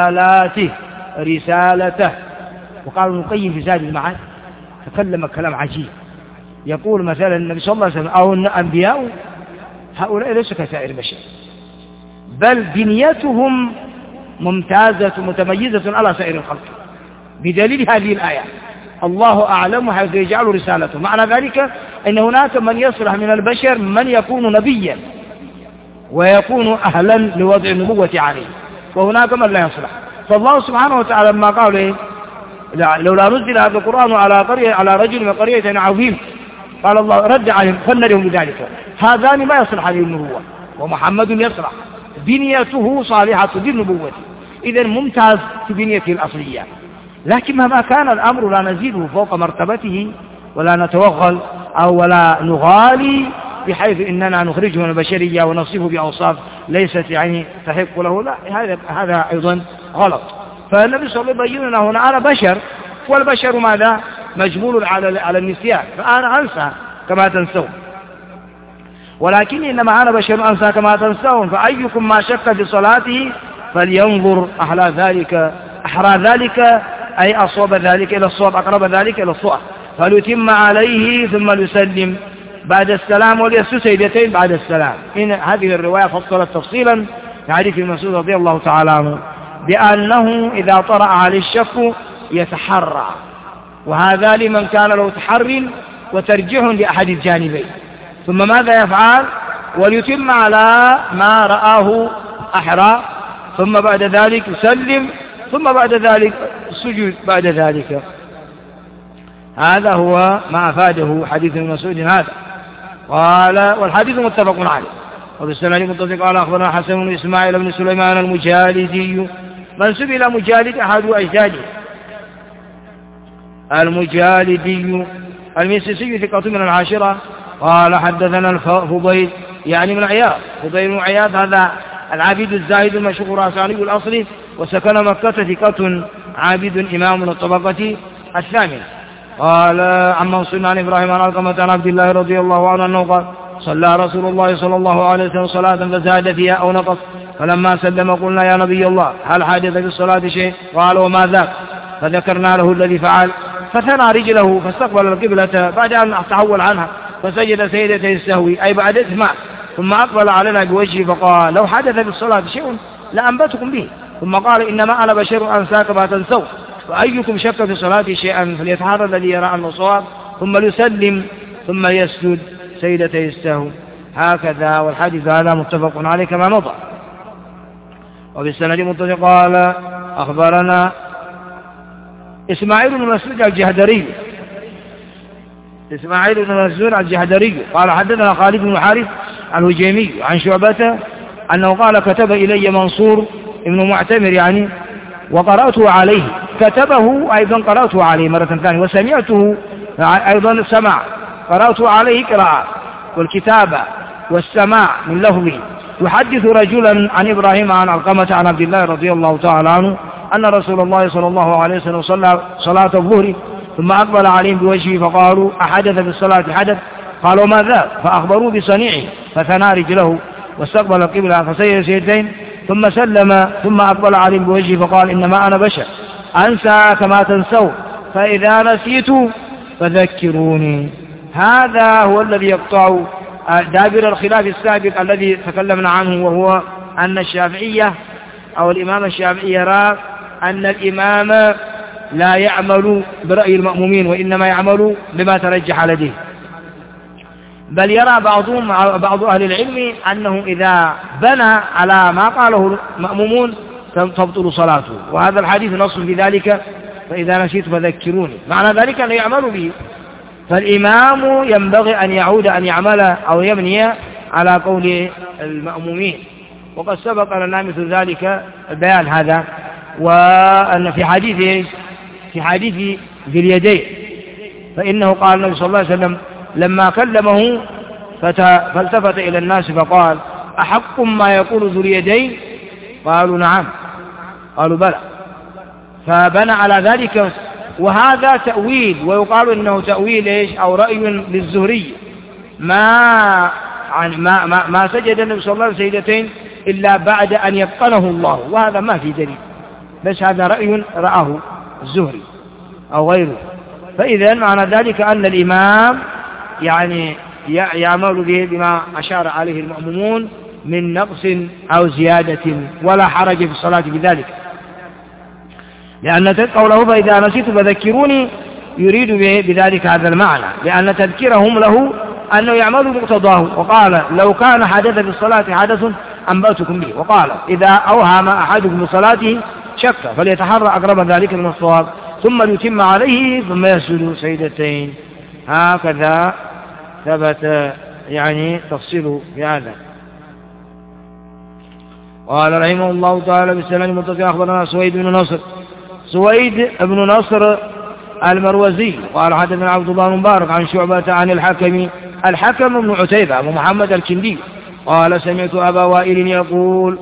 رسالته. وقال ابن القيم في زاد المعاد تكلم كلام عجيب، يقول مثلا النبي صلى الله عليه وسلم أو الأنبياء هؤلاء ليسوا كسائر البشر، بل بنيتهم ممتازة متميزة على سائر الخلق، بدليل هذه الآية: الله أعلم حيث يجعل رسالته. معنى ذلك أن هناك من يصلح من البشر من يكون نبيا ويكون أهلا لوضع النبوة عليه، وهناك من لا يصلح. فالله سبحانه وتعالى لما قال إيه؟ لولا نزل هذا القرآن على رجل من قرية عظيم، قال الله رد عليهم فنرهم بذلك، هذان ما يصلح عليه النبوة، ومحمد يصلح، بنيته صالحة بالنبوة، إذن ممتاز في بنيته الأصلية. لكن مهما كان الأمر لا نزيده فوق مرتبته، ولا نتوغل أو ولا نغالي بحيث إننا نخرجه من البشرية ونصفه بأوصاف ليست يعني تحق له، لا، هذا أيضا غلط. فالنبي صلى الله عليه وسلم يبين هنا أنا بشر، والبشر ماذا؟ مجبول على النسيان، فأنا أنسى كما تنسون، ولكن إنما أنا بشر أنسى كما تنسون. فأيكم ما شك في صلاته فلينظر أحرى ذلك أي أصوب ذلك إلى الصواب، أقرب ذلك إلى الصواب، فليتم عليه ثم ليسلم بعد السلام، وليسجد سجدتين بعد السلام. إن هذه الرواية فصلت تفصيلا في حديث ابن مسعود رضي الله تعالى عنه بأنه إذا طرأ عليه الشك يتحرى، وهذا لمن كان له تحر وترجيح لأحد الجانبين. ثم ماذا يفعل؟ وليتم على ما رآه أحرى، ثم بعد ذلك يسلم، ثم بعد ذلك السجود بعد ذلك. هذا هو ما أفاده حديث ابن مسعود هذا. قال والحديث متفق عليه. وبالسند متصل قال أخبرنا حسن بن إسماعيل بن سليمان المجالدي، منسوب إلى مجالد أحد أجداده، المجالدي المسيسي ثقة من العاشرة. قال حدثنا الفضيل يعني من عياض، فضيل بن عياض هذا العابد الزاهد المشهور الأساني الأصلي، وسكن مكة، ثقة عابد إمام من الطبقة الثامنة. قال عن منصور عن إبراهيم عن علقمة عن عبد الله رضي الله عنه أنه قال صلى رسول الله صلى الله عليه وسلم صلاة فزاد فيها أو نقص، فلما سلم قلنا يا نبي الله هل حدث في الصلاة شيء؟ قال وما ذاك؟ فذكرنا له الذي فعل، فثنى رجله فاستقبل القبلة بعد أن تحول عنها، فسجد سجدتي السهو أي بعد إثماء، ثم أقبل علينا بوجهه فقال لو حدث في الصلاة شيء لأنبتكم به، ثم قال إنما أنا بشر أنسى كما تنسون، وأيكم شك في صلاة شيئا فليتحرى الذي يرى أنه صواب، ثم ليسلم ثم يسجد سجدتي السهو. هكذا. والحديث هذا متفق عليه كما مضى. وبالسند متصل قال أخبرنا إسماعيل بن مسعود الجهدري، إسماعيل بن مسعود الجهدري قال حدثنا خالد بن حارث الهجيمي عن شعبة أنه قال كتب إلي منصور ابن معتمر يعني، وقرأته عليه، كتبه أيضا قرأته عليه مرة ثانية، وسمعته أيضا سمع، قرأته عليه قراءة، والكتابة والسماع من لفظه. يحدث رجلا عن إبراهيم عن علقمة عن عبد الله رضي الله تعالى عنه أن رسول الله صلى الله عليه وسلم صلى صلاة الظهر ثم أقبل عليهم بوجهه فقالوا أحدث في الصلاة حدث؟ قالوا ماذا؟ فأخبروا بصنيعه، فثنى رجله واستقبل القبلة فسجد سجدتين ثم سلم، ثم أقبل عليهم بوجهه فقال إنما أنا بشر أنسى كما تنسون، فإذا نسيت فذكروني. هذا هو الذي يقطع دابر الخلاف السابق الذي تكلمنا عنه، وهو أن الشافعية أو الإمام الشافعي يرى أن الإمام لا يعمل برأي المأمومين وإنما يعمل بما ترجح لديه، بل يرى بعض أهل العلم أنه إذا بنى على ما قاله المأمومون تبطل صلاته، وهذا الحديث نص في ذلك، فإذا نسيت فذكروني، معنى ذلك أنه يعمل به. فالإمام ينبغي أن يعود أن يعمل أو يبني على قول المأمومين، وقد سبق لنا مثل ذلك البيان هذا. وأن في حديث ذي اليدين، فإنه قال النبي صلى الله عليه وسلم لما كلمه فالتفت إلى الناس فقال أحق ما يقول ذو اليدين؟ قالوا نعم، قالوا بلى، فبنى على ذلك. وهذا تأويل، ويقال إنه تأويل أو رأي للزهري، ما سجد النبي صلى الله عليه وسلم سجدتين إلا بعد أن يتقنه الله، وهذا ما في دليل، بس هذا رأي رآه الزهري أو غيره. فإذا معنى ذلك أن الإمام يعني يعمل به بما أشار عليه المأمومون من نقص أو زيادة، ولا حرج في الصلاة بذلك، لأن قوله فإذا نسيت فذكروني يريد بذلك هذا المعنى، لأن تذكيرهم له أنه يعمل بمقتضاه. وقال لو كان حدث في الصلاة حدث أنبأتكم به. وقال إذا أوهم أحدكم بصلاته شك فليتحرى أقرب ذلك من الصواب ثم ليتم عليه ثم يسجد سجدتين. هكذا ثبت يعني تفصيل في هذا. قال رحمه الله تعالى بالسلام المتصل أخبرنا سويد بن نصر المروزي قال حدثنا عبد الله المبارك عن شعبة عن الحكم بن عتيبة أبو محمد الكندي قال سمعت أبا وائل يقول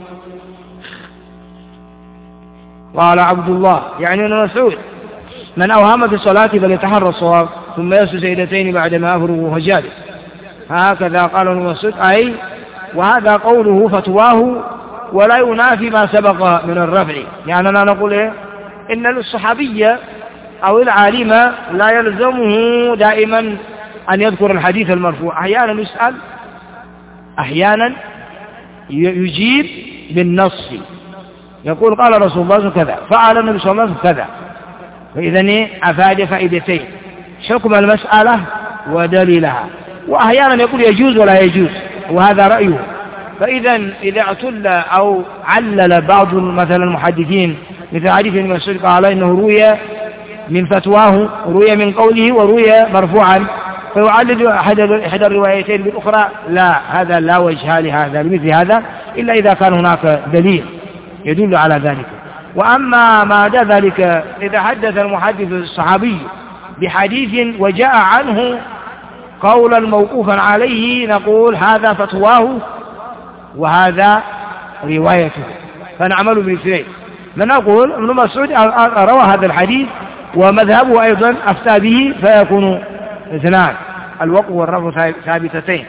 قال عبد الله يعني ابن مسعود من أوهم في الصلاة فليتحرى الصواب ثم يسجد سجدتين بعدما يفرغ وهو جالس. هكذا قال ابن مسعود أي وهذا قوله فتواه ولا ينافي ما سبق من الرفع. يعني أنا نقول إن الصحابية أو العالم لا يلزمه دائما أن يذكر الحديث المرفوع، أحيانا يسأل أحيانا يجيب بالنص، يقول قال رسول الله كذا فعل النبي صلى الله عليه وسلم كذا، فإذن أفاد فائدتين حكم المسألة ودليلها. وأحيانا يقول يجوز ولا يجوز وهذا رأيه. إذا اعتل أو علل بعض مثلا المحدثين مثل حديث ابن مسعود قال إنه روي من فتواه روي من قوله وروي مرفوعا، فيعلل إحدى الروايتين بالأخرى، لا هذا لا وجه لهذا لمثل هذا إلا إذا كان هناك دليل يدل على ذلك. وأما ما دا ذلك إذا حدث المحدث الصحابي بحديث وجاء عنه قولا موقوفا عليه نقول هذا فتواه وهذا روايته فنعمل بالاثنين. نقول ابن مسعود روى هذا الحديث ومذهبه أيضا أفتى به فيكون اثنان الوقف والرفع ثابتتين.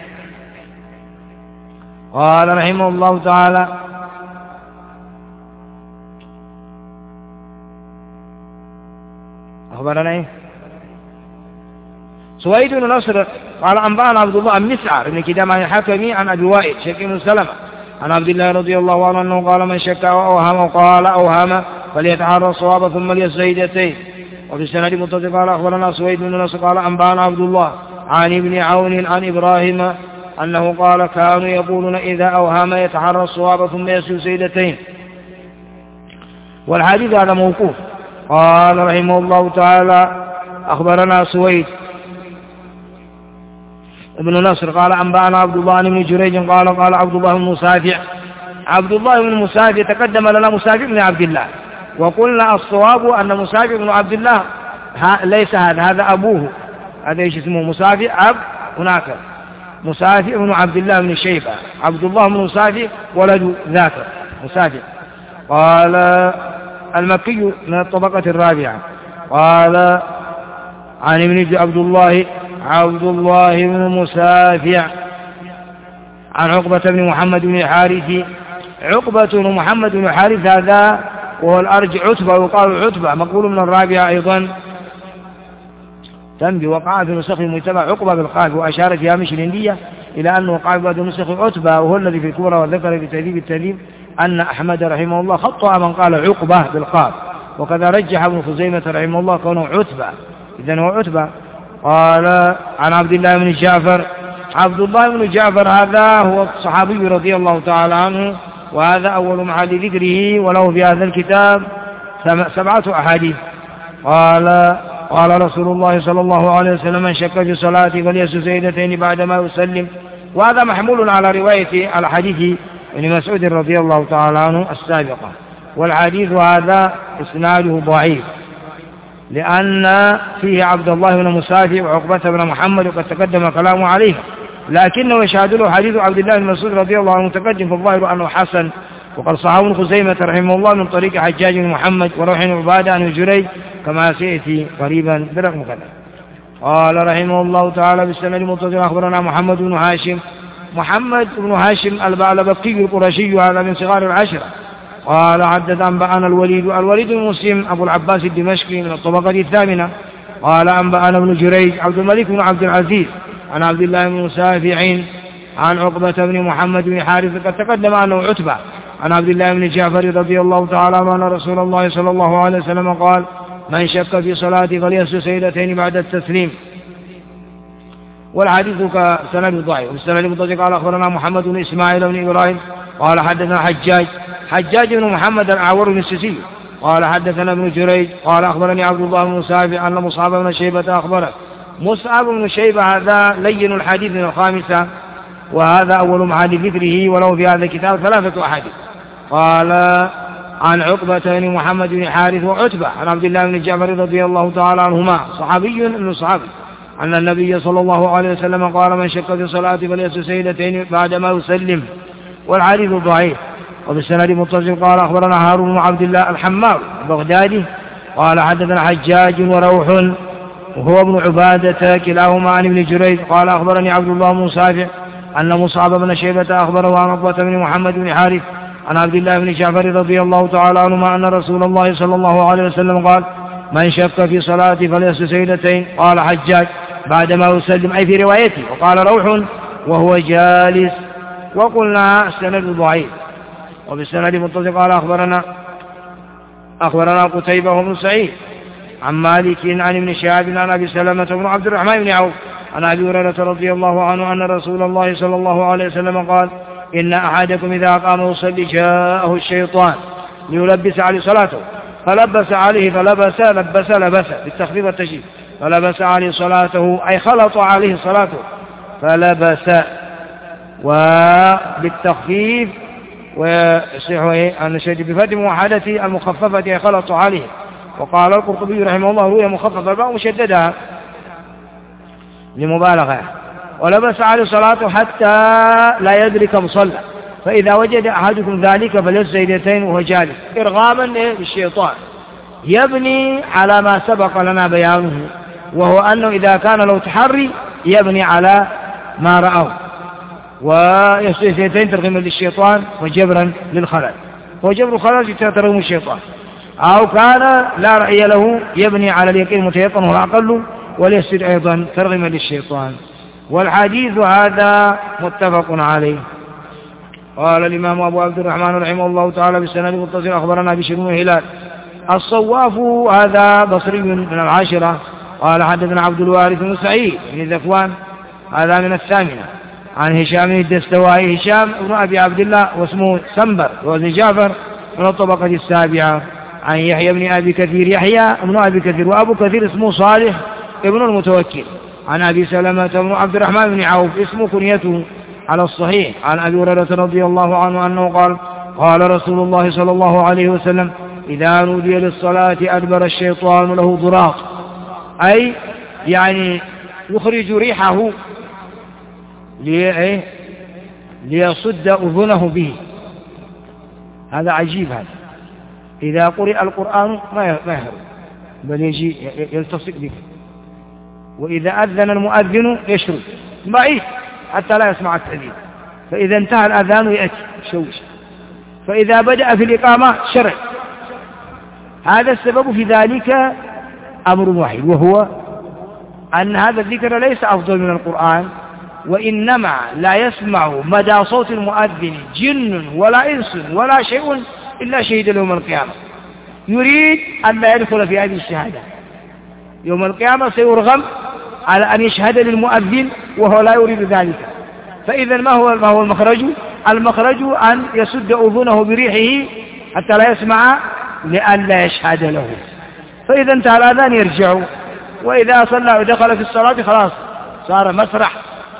قال رحمه الله تعالى أخبرنا سويد بن نصر قال أنبأنا عبد الله بن مسعر بن كدام عن الحكم عن أبي وائل شك بن سلمة عن عبد الله رضي الله عنه أنه قال من شك أوهم وقال أوهم فليتحرى الصواب ثم ليسجدتين. وفي السند متصل قال أخبرنا سويد بن نصر قال أنبأنا عبد الله عن ابن عون عن إبراهيم أنه قال كانوا يقولون إذا أوهم يتحرى الصواب ثم يسجد سجدتين. والحديث هذا موقوف. قال رحمه الله تعالى أخبرنا سويد ابن نصر قال أنبأنا عبد الله بن جريج قال عبد الله بن مسافع تقدم لنا مسافع بن عبد الله، وقلنا الصواب أن مسافع بن عبد الله ليس هذا أبوه، هذا ايش اسمه مسافع أب، هناك مسافع بن عبد الله بن شيبة، عبد الله بن مسافع ولد ذاك مسافع. قال المكي من الطبقة الرابعة. قال عن ابن عبد الله بن مسافع عن عقبة بن محمد بن الحارث. عقبة بن محمد بن الحارث هذا وهو الأرجع عتبة وقال عتبة مقبول من الرابعة أيضا تنبي وقع في نسخ المتبع عقبة بالقاف، وأشار في هامش الهندية إلى أنه وقع بعد نسخ عتبة وهو الذي في الكبرى وذكر في تهذيب التهذيب أن أحمد رحمه الله خطأ من قال عقبة بالقاف، وكذا رجح ابن خزيمة رحمه الله كونه عتبة، إذن هو عتبة. قال عن عبد الله بن جعفر. عبد الله بن جعفر هذا هو الصحابي رضي الله تعالى عنه، وهذا أول محل ذكره، وله في هذا الكتاب 7 أحاديث. قال رسول الله صلى الله عليه وسلم: من شك في صلاته فليسجد سجدتين بعدما يسلم. وهذا محمول على رواية الحديث ابن مسعود رضي الله تعالى عنه السابقة. والحديث هذا إسناده ضعيف، لأن فيه عبد الله بن مسافر وعقبة بن محمد، وقد تقدم كلامه عليه، لكنه يشهد له حديث عبد الله بن مسعود رضي الله عنه متقدم في الظاهر أنه حسن، وقد صححه ابن خزيمة رحمه الله من طريق حجاج بن محمد وروح بن عبادة عن جريج، كما سيأتي قريبا برقم كذا. قال رحمه الله تعالى: بالسند المتصل أخبرنا محمد بن هاشم. محمد بن هاشم البكي القرشي، هذا من صغار العشرة. قال: حدث أنبأنا الوليد بن مسلم أبو العباس الدمشقي من الطبقة الثامنة. قال: أنبأنا ابن جريج عبد الملك بن عبد العزيز عن عبد الله بن مسافع عن عقبة بن محمد بن حارث، قد تقدم أنه عتبة، عن عبد الله بن جعفر رضي الله تعالى عنه أن رسول الله صلى الله عليه وسلم قال: من شك في صلاته فليسجد سجدتين بعد التسليم. والحديث كسند ضعيف. والسند المتصل قال: أخبرنا محمد بن إسماعيل بن إبراهيم قال: حدثنا حجاج بن محمد الأعور بن السيسي قال: حدثنا ابن جريج قال: أخبرني عبد الله بن مسافع أن مصعب بن شيبة أخبره. مصعب بن شيبة هذا لين الحديث من الخامسة، وهذا أول محل ذكره، وله في هذا الكتاب 3 أحاديث. قال: عن عقبة بن محمد بن حارث وعتبة عن عبد الله بن جعفر رضي الله تعالى عنهما، صحابي من الصحابة، أن النبي صلى الله عليه وسلم قال: من شك في صلاته فليسجد سجدتين بعدما يسلم. والحديث ضعيف. وبالسند متصل قال: أخبرنا هارون بن عبد الله الحمار البغدادي قال: حدثنا حجاج وروح وهو ابن عبادة كلاهما عن ابن جريج قال: أخبرني عبد الله بن مسافع أن مصعب بن شيبة أخبره عن عقبة بن محمد بن حارث عن عبد الله بن جعفر رضي الله تعالى عنهما أن رسول الله صلى الله عليه وسلم قال: من شك في صلاته فليسجد سجدتين. قال حجاج: بعدما يسلم، أي في روايته. وقال روح وهو جالس. وقلنا السند ضعيف. وبالسند متصل قال: أخبرنا قتيبة بن سعيد عن مالك عن ابن شهاب عن أبي سلمة بن عبد الرحمن بن عوف عن أبي هريرة رضي الله عنه أن رسول الله صلى الله عليه وسلم قال: إن أحدكم إذا قام يصلي جاءه الشيطان ليلبس عليه صلاته فلبس عليه لبس بالتخفيف والتشديد، فلبس عليه صلاته أي خلط عليه صلاته فلبس، وبالتخفيف ويصيح أن الشيء بفتح موحدة المخففة أي خلط عليه. وقال القرطبي رحمه الله: رؤيا مخففة الباء مشددة لمبالغة. ولبس عليه صلاته حتى لا يدري كم صلى، فإذا وجد أحدكم ذلك فليسجد سجدتين وهو جالس، إرغاما للشيطان، يبني على ما سبق لنا بيانه، وهو أنه إذا كان له تحري يبني على ما رأوا، ويسجد سجدتين ترغيما للشيطان وجبرا للخلل، وجبر الخلل ترغم الشيطان، أو كان لا رأي له يبني على اليقين المتيقن وهو أقل، وليسجد أيضا ترغيما للشيطان. والحديث هذا متفق عليه. قال الإمام أبو عبد الرحمن رحمه الله تعالى بالسند المتصل: أخبرنا بشر بن هلال الصواف، هذا بصري من العاشرة. قال: حدثنا عبد الوارث بن سعيد بن ذكوان، هذا من الثامنة، عن هشام الدستوائي، هشام بن أبي عبد الله واسمه سنبر وابن جعفر من الطبقة السابعة، عن يحيى بن أبي كثير، يحيى بن أبي كثير وأبو كثير اسمه صالح ابن المتوكل، عن أبي سلمة بن عبد الرحمن بن عوف اسمه كنيته على الصحيح، عن أبي هريرة رضي الله عنه أنه قال: قال رسول الله صلى الله عليه وسلم: إذا نودي للصلاة أدبر الشيطان له ضراط، أي يعني يخرج ريحه ليصد أذنه به. هذا عجيب. هذا إذا قرئ القرآن ما يهرب، بل يجي يلتصق به، وإذا أذن المؤذن يشرب بعيد حتى لا يسمع التأذين، فإذا انتهى الأذان يأتي شوش، فإذا بدأ في الإقامة شرع. هذا السبب في ذلك أمر واحد، وهو أن هذا الذكر ليس أفضل من القرآن، وإنما لا يسمع مدى صوت المؤذن جن ولا إنس ولا شيء إلا شهد يوم القيامة. يريد أن لا يدخل في هذه الشهادة يوم القيامة، سيرغم على أن يشهد للمؤذن وهو لا يريد ذلك. فإذا ما هو المخرج؟ المخرج أن يسد أذنه بريحه حتى لا يسمع لئلا يشهد له. فإذا انتهى الأذان يرجع، وإذا صلى ودخل في الصلاة خلاص صار مسرح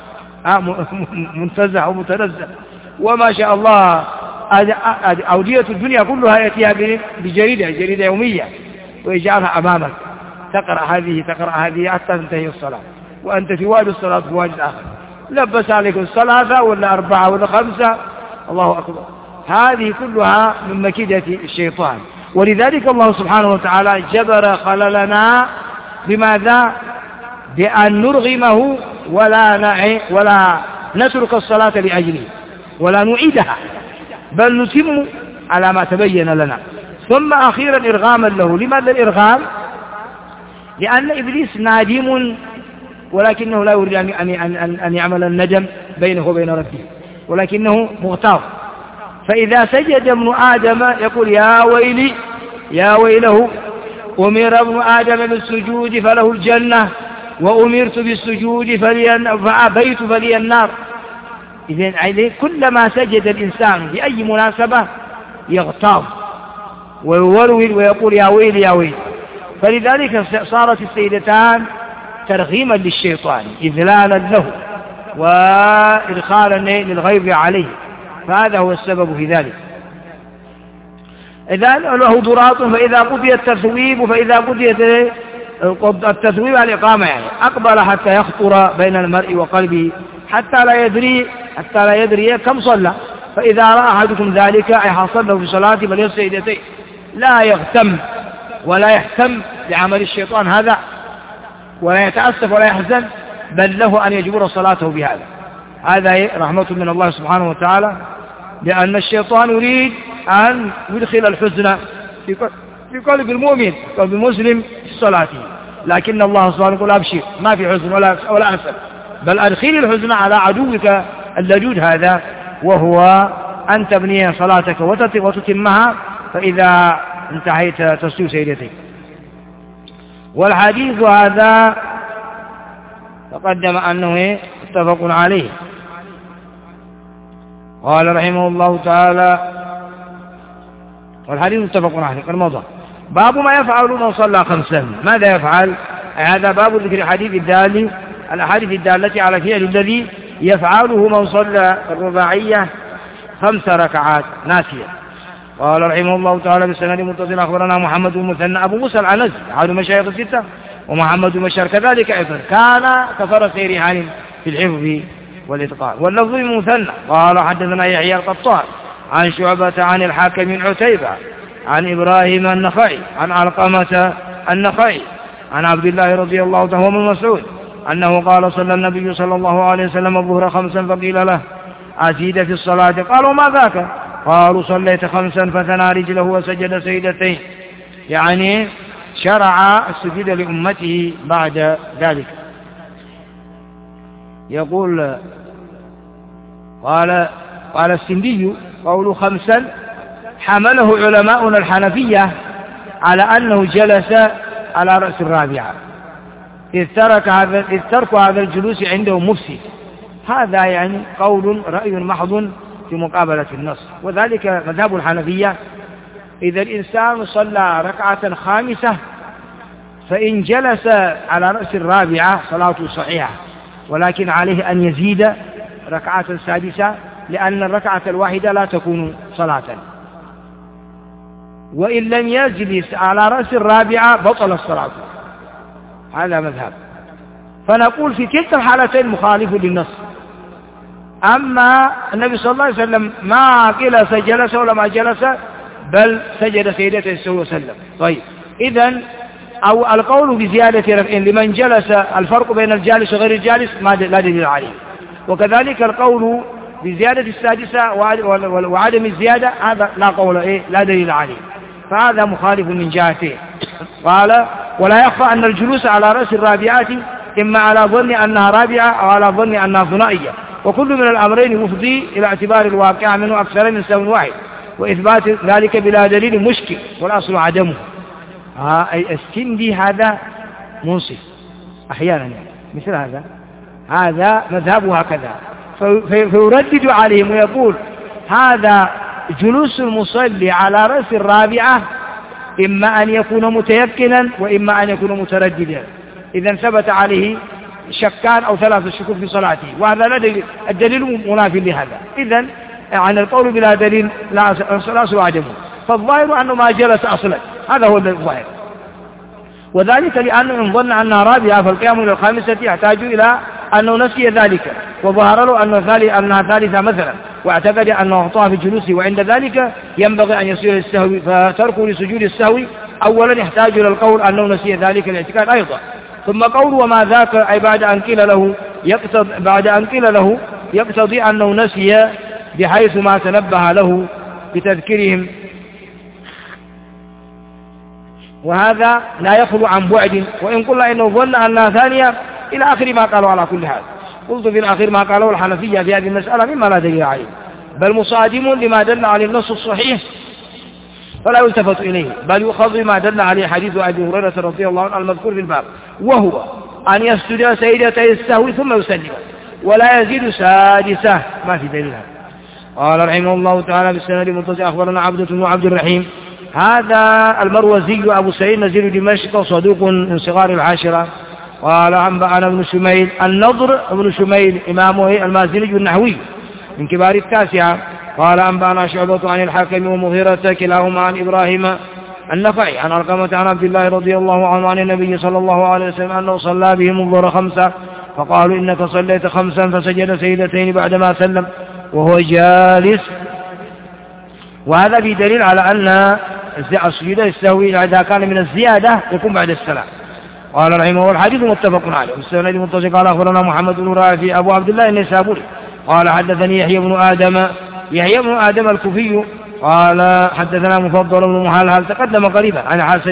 منتزه ومتنزه، وما شاء الله أودية الدنيا كلها يأتيها بجريدة يومية ويجعلها أمامك، تقرأ هذه حتى تنتهي الصلاة وأنت في وادي الصلاة في وادي الآخر، لبس عليك الصلاة ولا 4 ولا 5، الله أكبر. هذه كلها من مكيدة الشيطان. ولذلك الله سبحانه وتعالى جبر خللنا بماذا؟ بأن نرغمه ولا نترك الصلاة لأجله ولا نعيدها، بل نتم على ما تبين لنا. ثم أخيرا إرغاما له. لماذا الإرغام؟ لأن إبليس نادم، ولكنه لا يريد أن يعمل الندم بينه وبين ربه، ولكنه مغتاظ. فإذا سجد ابن آدم يقول يا ويلي يا ويله، أمر ابن آدم بالسجود فله الجنة وأمرت بالسجود فأبيت فلي النار. إذن كلما سجد الإنسان بأي مناسبة يغتاظ ويولول ويقول يا ويلي يا ويلي. فلذلك صارت السيدتان ترغيما للشيطان، إذلالا له وإدخالا للغيظ عليه، فهذا هو السبب في ذلك. إذا له ضراط، فإذا قضي التثويب التثويب على الإقامة يعني أقبل حتى يخطر بين المرء وقلبه حتى لا يدري كم صلى. فإذا رأى أحدكم ذلك أي حصل له في صلاته فليصل يديه، لا يغتم ولا يهتم بعمل الشيطان هذا ولا يتأسف ولا يحزن، بل له أن يجبر صلاته بهذا. هذا رحمة من الله سبحانه وتعالى، لأن الشيطان يريد أن يدخل الحزن في قلب المؤمن قلب المسلم في صلاته، لكن الله سبحانه يقول أبشر ما في حزن ولا أسف، بل أدخل الحزن على عدوك اللدود هذا، وهو أن تبني صلاتك وتتمها، فإذا انتهيت تسجد سيدتك. والحديث هذا تقدم أنه متفق عليه. قال رحمه الله تعالى والحديث متفق عليه الموضوع. باب ما يفعل من صلى 5. ماذا يفعل؟ هذا باب ذكر الأحاديث الدالة على فعل الذي يفعله من صلى الرباعية 5 ركعات ناسيا. قال رحمه الله تعالى بالسند متصل أخبرنا محمد بن مثنى أبو موسى العنزي أحد مشايخ الستة، ومحمد بن بشار كذلك أيضا كان كفرس رهان في الحفظ والإتقان. واللفظ مثنى قال حدثنا يحيى القطان عن شعبة عن الحاكم بن عتيبة عن إبراهيم النخعي عن علقمة النخعي عن عبد الله رضي الله عنه ومن مسعود أنه قال صلى النبي صلى الله عليه وسلم الظهر 5 فقيل له أزيد في الصلاة؟ قالوا ما ذاك؟ قالوا صليت 5 فثنى رجله وسجد سجدتين، يعني شرع السجود لأمته بعد ذلك. يقول قال السندي قول 5 حمله علماؤنا الحنفية على أنه جلس على رأس الرابعة، إذ ترك هذا الجلوس عنده مفسد. هذا يعني قول رأي محض في مقابلة النص، وذلك مذهب الحنفية. إذا الإنسان صلى ركعة 5 فإن جلس على رأس الرابعة صلاته صحيحة، ولكن عليه أن يزيد ركعة 6، لأن الركعة الواحدة لا تكون صلاة. وإن لم يجلس على رأس الرابعة بطل الصلاة. هذا مذهب. فنقول في كلتا الحالتين مخالف للنص. أما النبي صلى الله عليه وسلم ما قيل سجلس ولا ما جلس، بل سجد سيدته صلى الله عليه وسلم. طيب إذن أو القول بزيادة ركعتين لمن جلس، الفرق بين الجالس وغير الجالس لا دليل عليه. وكذلك القول بزيادة 6 وعدم الزيادة هذا لا دليل عليه، فهذا مخالف من جهته. قال ولا يخفى أن الجلوس على رأس الرابعات إما على ظن أنها رابعة أو على ظن أنها ثنائية، وكل من الأمرين مفضي إلى اعتبار الواقع منه أكثر من سبب واحد، وإثبات ذلك بلا دليل مشكل والأصل عدمه. السندي هذا منصف أحيانا يعني مثل هذا مذهبه هكذا، فيردد عليهم ويقول هذا جلوس المصلي على رأس الرابعة إما أن يكون متيقنا وإما أن يكون مترددا، إذا ثبت عليه شكان أو 3 شكوك في صلاته، وهذا لا دليل، الدليل منافي لهذا. إذا عن القول بلا دليل لا أصل عدمه، فالظاهر أنه ما جلس أصلا، هذا هو الظاهر، وذلك لأنه إن ظن أنها رابعة فالقيام إلى الخامسة يحتاج إلى أنه نسي ذلك وظهر له أنها ثالثة مثلا، واعتقد أنه أخطأ في جلوسه، وعند ذلك ينبغي أن يصير السهو، فتركه لسجود السهو أولا يحتاج إلى القول أنه نسي ذلك الاعتقاد أيضا. ثم قول وما ذاك أي بعد أن قيل له يقتضي أنه نسي بحيث ما تنبه له بتذكيرهم، وهذا لا يخلو عن بعد، وإن قلنا إنه ظن أنها ثانية إلى آخر ما قالوا على كل حال. قلت في الأخير ما قالوا الحنفية في هذه المسألة مما لا دليل عليه، بل مصادم لما دل عليه النص الصحيح فلا يلتفت إليه، بل يؤخذ بما دل عليه حديث أبي هريرة رضي الله عنه المذكور في الباب، وهو أن يسجد سجدتي السهو ثم يسلم ولا يزيد سادسة، ما في دليل. قال رحمه الله تعالى بالسند المتصل أخبرنا عبدة وعبد الرحيم، هذا المروزي أبو سعيد نزيل دمشق صدوق من صغار العاشرة. قال أنبأنا ابن شميل النضر ابن شميل إمامه المازني النحوي من كبار التاسعة. قال أنبأنا شعبة عن الحكم ومغيرة كلاهما عن إبراهيم النخعي عن علقمة عن عبد الله رضي الله عنه عن النبي صلى الله عليه وسلم أنه صلى بهم الظهر 5 فقالوا إنك صليت 5 فسجد سجدتين بعدما سلم وهو جالس، وهذا بدليل على أن السجود السهوي إذا كان من الزيادة يكون بعد السلام. قال رحمه الله الحديث متفق عليه. والسند المتصل قال أخبرنا محمد بن رافع أبو عبد الله النسابوري قال حدثني يحيى بن آدم الكوفي قال حدثنا مفضل بن محلهل تقدم قريبا عن الحسن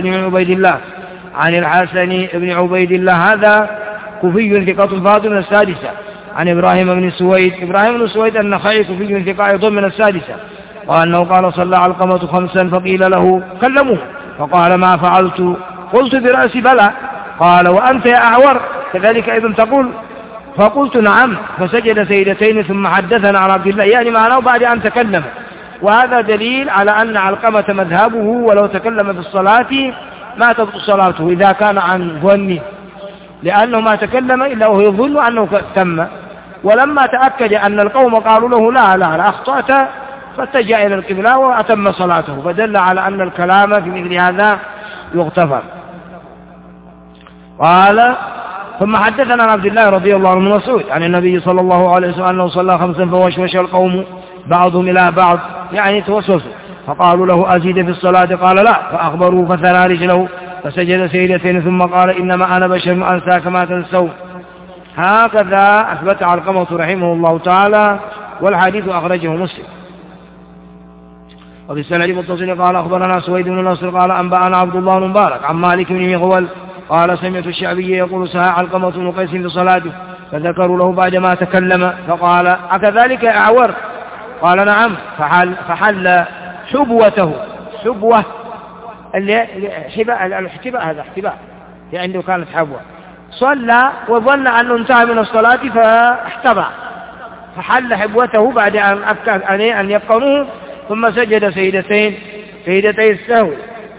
بن عبيد الله هذا كوفي ثقة فاضل من السادسة عن إبراهيم بن سويد النخعي كوفي ثقة أيضا من السادسة، وأنه قال صلى علقمة 5 فقيل له كلموه فقال ما فعلت؟ قلت برأسي بلى. قال وأنت يا أعور كذلك أيضا تقول؟ فقلت نعم. فسجد سجدتين ثم حدثنا عن عبد الله يعني معناه بعد أن تكلم، وهذا دليل على أن علقمة مذهبه ولو تكلم في الصلاة ما تبطل صلاته إذا كان عن ظنه، لأنه ما تكلم إلا وهو يظن أنه تم، ولما تأكد أن القوم قالوا له لا أخطأت فاتجه إلى القبلة وأتم صلاته، فدل على أن الكلام في مثل هذا يغتفر. قال ثم حدثنا عن عبد الله رضي الله عنه مسعود عن النبي صلى الله عليه وسلم أنه صلى 5 فوشوش القوم بعضهم إلى بعض يعني توسوسوا، فقالوا له أزيد في الصلاة؟ قال لا، فأخبروه فثنى رجله فسجد سجدتين ثم قال إنما أنا بشر أنسى كما تنسون. هكذا أثبت علقمة رحمه الله تعالى، والحديث أخرجه مسلم. وفي السند متصل قال أخبرنا سويد بن نصر قال أنبأنا عبد الله بن مبارك عن مالك بن مغول قال سمعت الشعبي يقول سهى علقمة بن قيس في صلاته فذكروا له بعدما تكلم فقال أكذلك يا أعور؟ قال نعم. فحل حبوته، حبوة الاحتباء، هذا احتباء عنده كانت حبوة، صلى وظن أنه انتهى من الصلاة فاحتبى، فحل حبوته بعد أن أفكر عليه أن يبقنوه ثم سجد سجدتي السهو.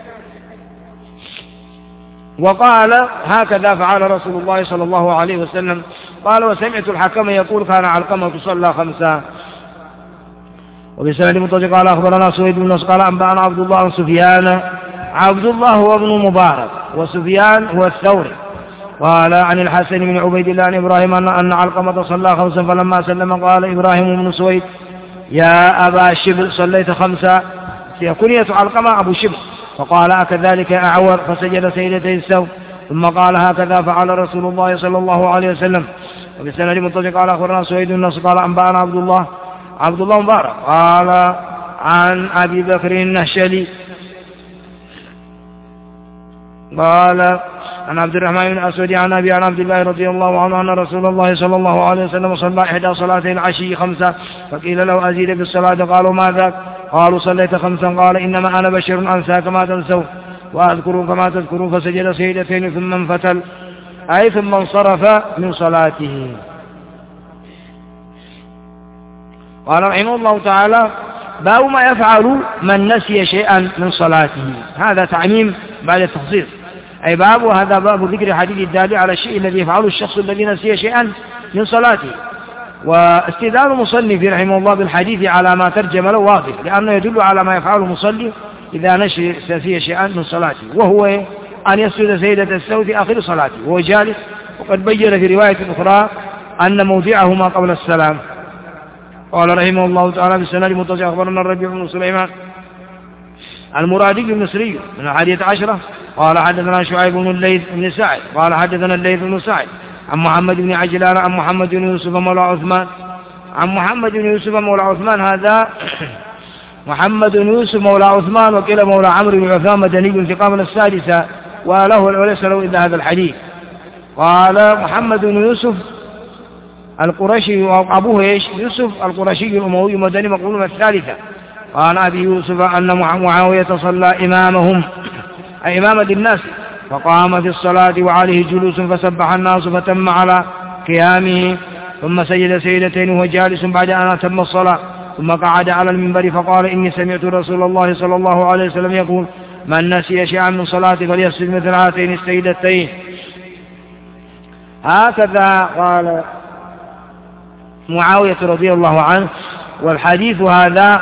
وقال هكذا فعل رسول الله صلى الله عليه وسلم. قال وسمعت الحكم يقول كان علقمة صلى 5. وبسند متصل قال أخبرنا سويد بن نصر قال أنبأنا عبد الله عن سفيان، عبد الله هو ابن مبارك وسفيان هو الثوري قال عن الحسن بن عبيد الله عن إبراهيم أن علقمة صلى 5 فلما سلم قال إبراهيم بن سويد يا أبا شبل صليت 5، كنية علقمة أبو شبل، فقال أكذلك أعور؟ فسجد سجدتي السهو ثم قال هكذا فعل رسول الله صلى الله عليه وسلم. وبسند متصل قال أخبرنا سويد بن نصر قال أنبأنا عبد الله مبارك قال عن أبي بكر النهشلي قال عن عبد الرحمن بن الأسود عن أبي عن عبد الله رضي الله عنه أن رسول الله صلى الله عليه وسلم صلى إحدى صلاتي العشي 5 فقيل له أزيد في الصلاة قالوا ما ذاك قالوا صليت 5 قال إنما أنا بشر أنسى كما تنسون وأذكر كما تذكرون فسجد سجدتين ثم انفتل أي ثم انصرف من صلاته. قال رحمه الله تعالى باب ما يفعل من نسي شيئا من صلاته. هذا تعميم بعد التخصيص، أي باب وهذا باب ذكر حديث الدال على الشيء الذي يفعله الشخص الذي نسي شيئا من صلاته. واستدلال المصنف رحمه الله بالحديث على ما ترجم له واضح، لأنه يدل على ما يفعله المصلي إذا نسي شيئا من صلاته، وهو أن يسجد سجدة السهو في آخر صلاته وهو جالس، وقد بين في رواية أخرى أن موضعه ما قبل السلام. قال رحمه الله تعالى بالسنة متصل أخبرنا الربيع بن سليمان المرادي المصري من 11 قال حدثنا شعيب بن الليث بن سعد قال حدثنا الليث بن سعد عن محمد بن عجلان عن محمد بن يوسف مولى عثمان عن محمد بن يوسف مولى عثمان. هذا محمد بن يوسف مولى عثمان وقيل مولى عمرو بن عثمان مدني في قامنا 6 وله وليس له إلا هذا الحديث. قال محمد بن يوسف القرشي وأبوه يوسف القرشي الأموي مدني مقبول 3. قال أبي يوسف أن معاوية صلى إمامهم أي إمام للناس فقام في الصلاة وعليه جلوس فسبح الناس فتم على قيامه ثم سجد سجدتين وهو جالس بعد أن أتم الصلاة ثم قعد على المنبر فقال إني سمعت رسول الله صلى الله عليه وسلم يقول من نسي شيئا من صلاته فليسجد مثل هاتين السجدتين. هكذا قال معاوية رضي الله عنه. والحديث هذا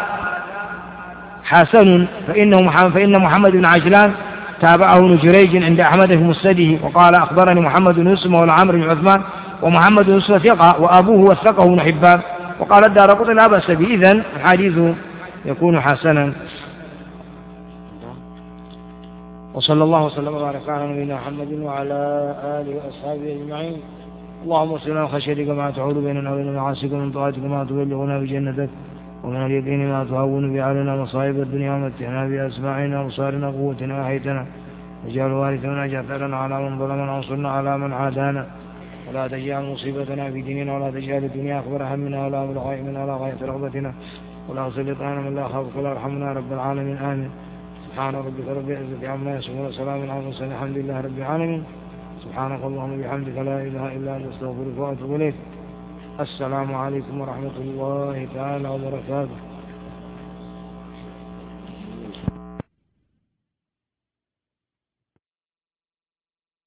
حسن فإن محمد بن عجلان تابعه ابن جريج عند أحمد في مسنده وقال أخبرني محمد بن يوسف مولى عمرو بن عثمان ومحمد بن يوسف ثقة وأبوه وثقه ابن حبان وقال الدارقطني لا بأس به. إذن الحديث يكون حسنا. وصلى الله وسلم وبارك على نبينا محمد وعلى آله وأصحابه أجمعين. اللهم صل على خشيتك ما تحول بيننا وبين معاصيك ومن طاعتك ما تبلغنا بجنتك ومن اليقين ما تهون به علينا مصائب الدنيا ومتعنا بأسماعنا وأبصارنا قوتنا وحيتنا واجعل وارثنا اجعل ثأرنا على من ظلمنا وانصرنا على من عادانا ولا تجعل مصيبتنا في ديننا ولا تجعل الدنيا أكبر همنا ولا مبلغ علمنا ولا غاية رغبتنا ولا تسلط علينا من لا يخافك ولا يرحمنا رب العالمين. آمين. سبحان ربك رب العزة عما يصفون وسلام على المرسلين الحمد لله رب العالمين. سبحانك اللهم وبحمدك لا إله إلا أنت أستغفرك وأتوب إليك. السلام عليكم ورحمة الله تعالى وبركاته.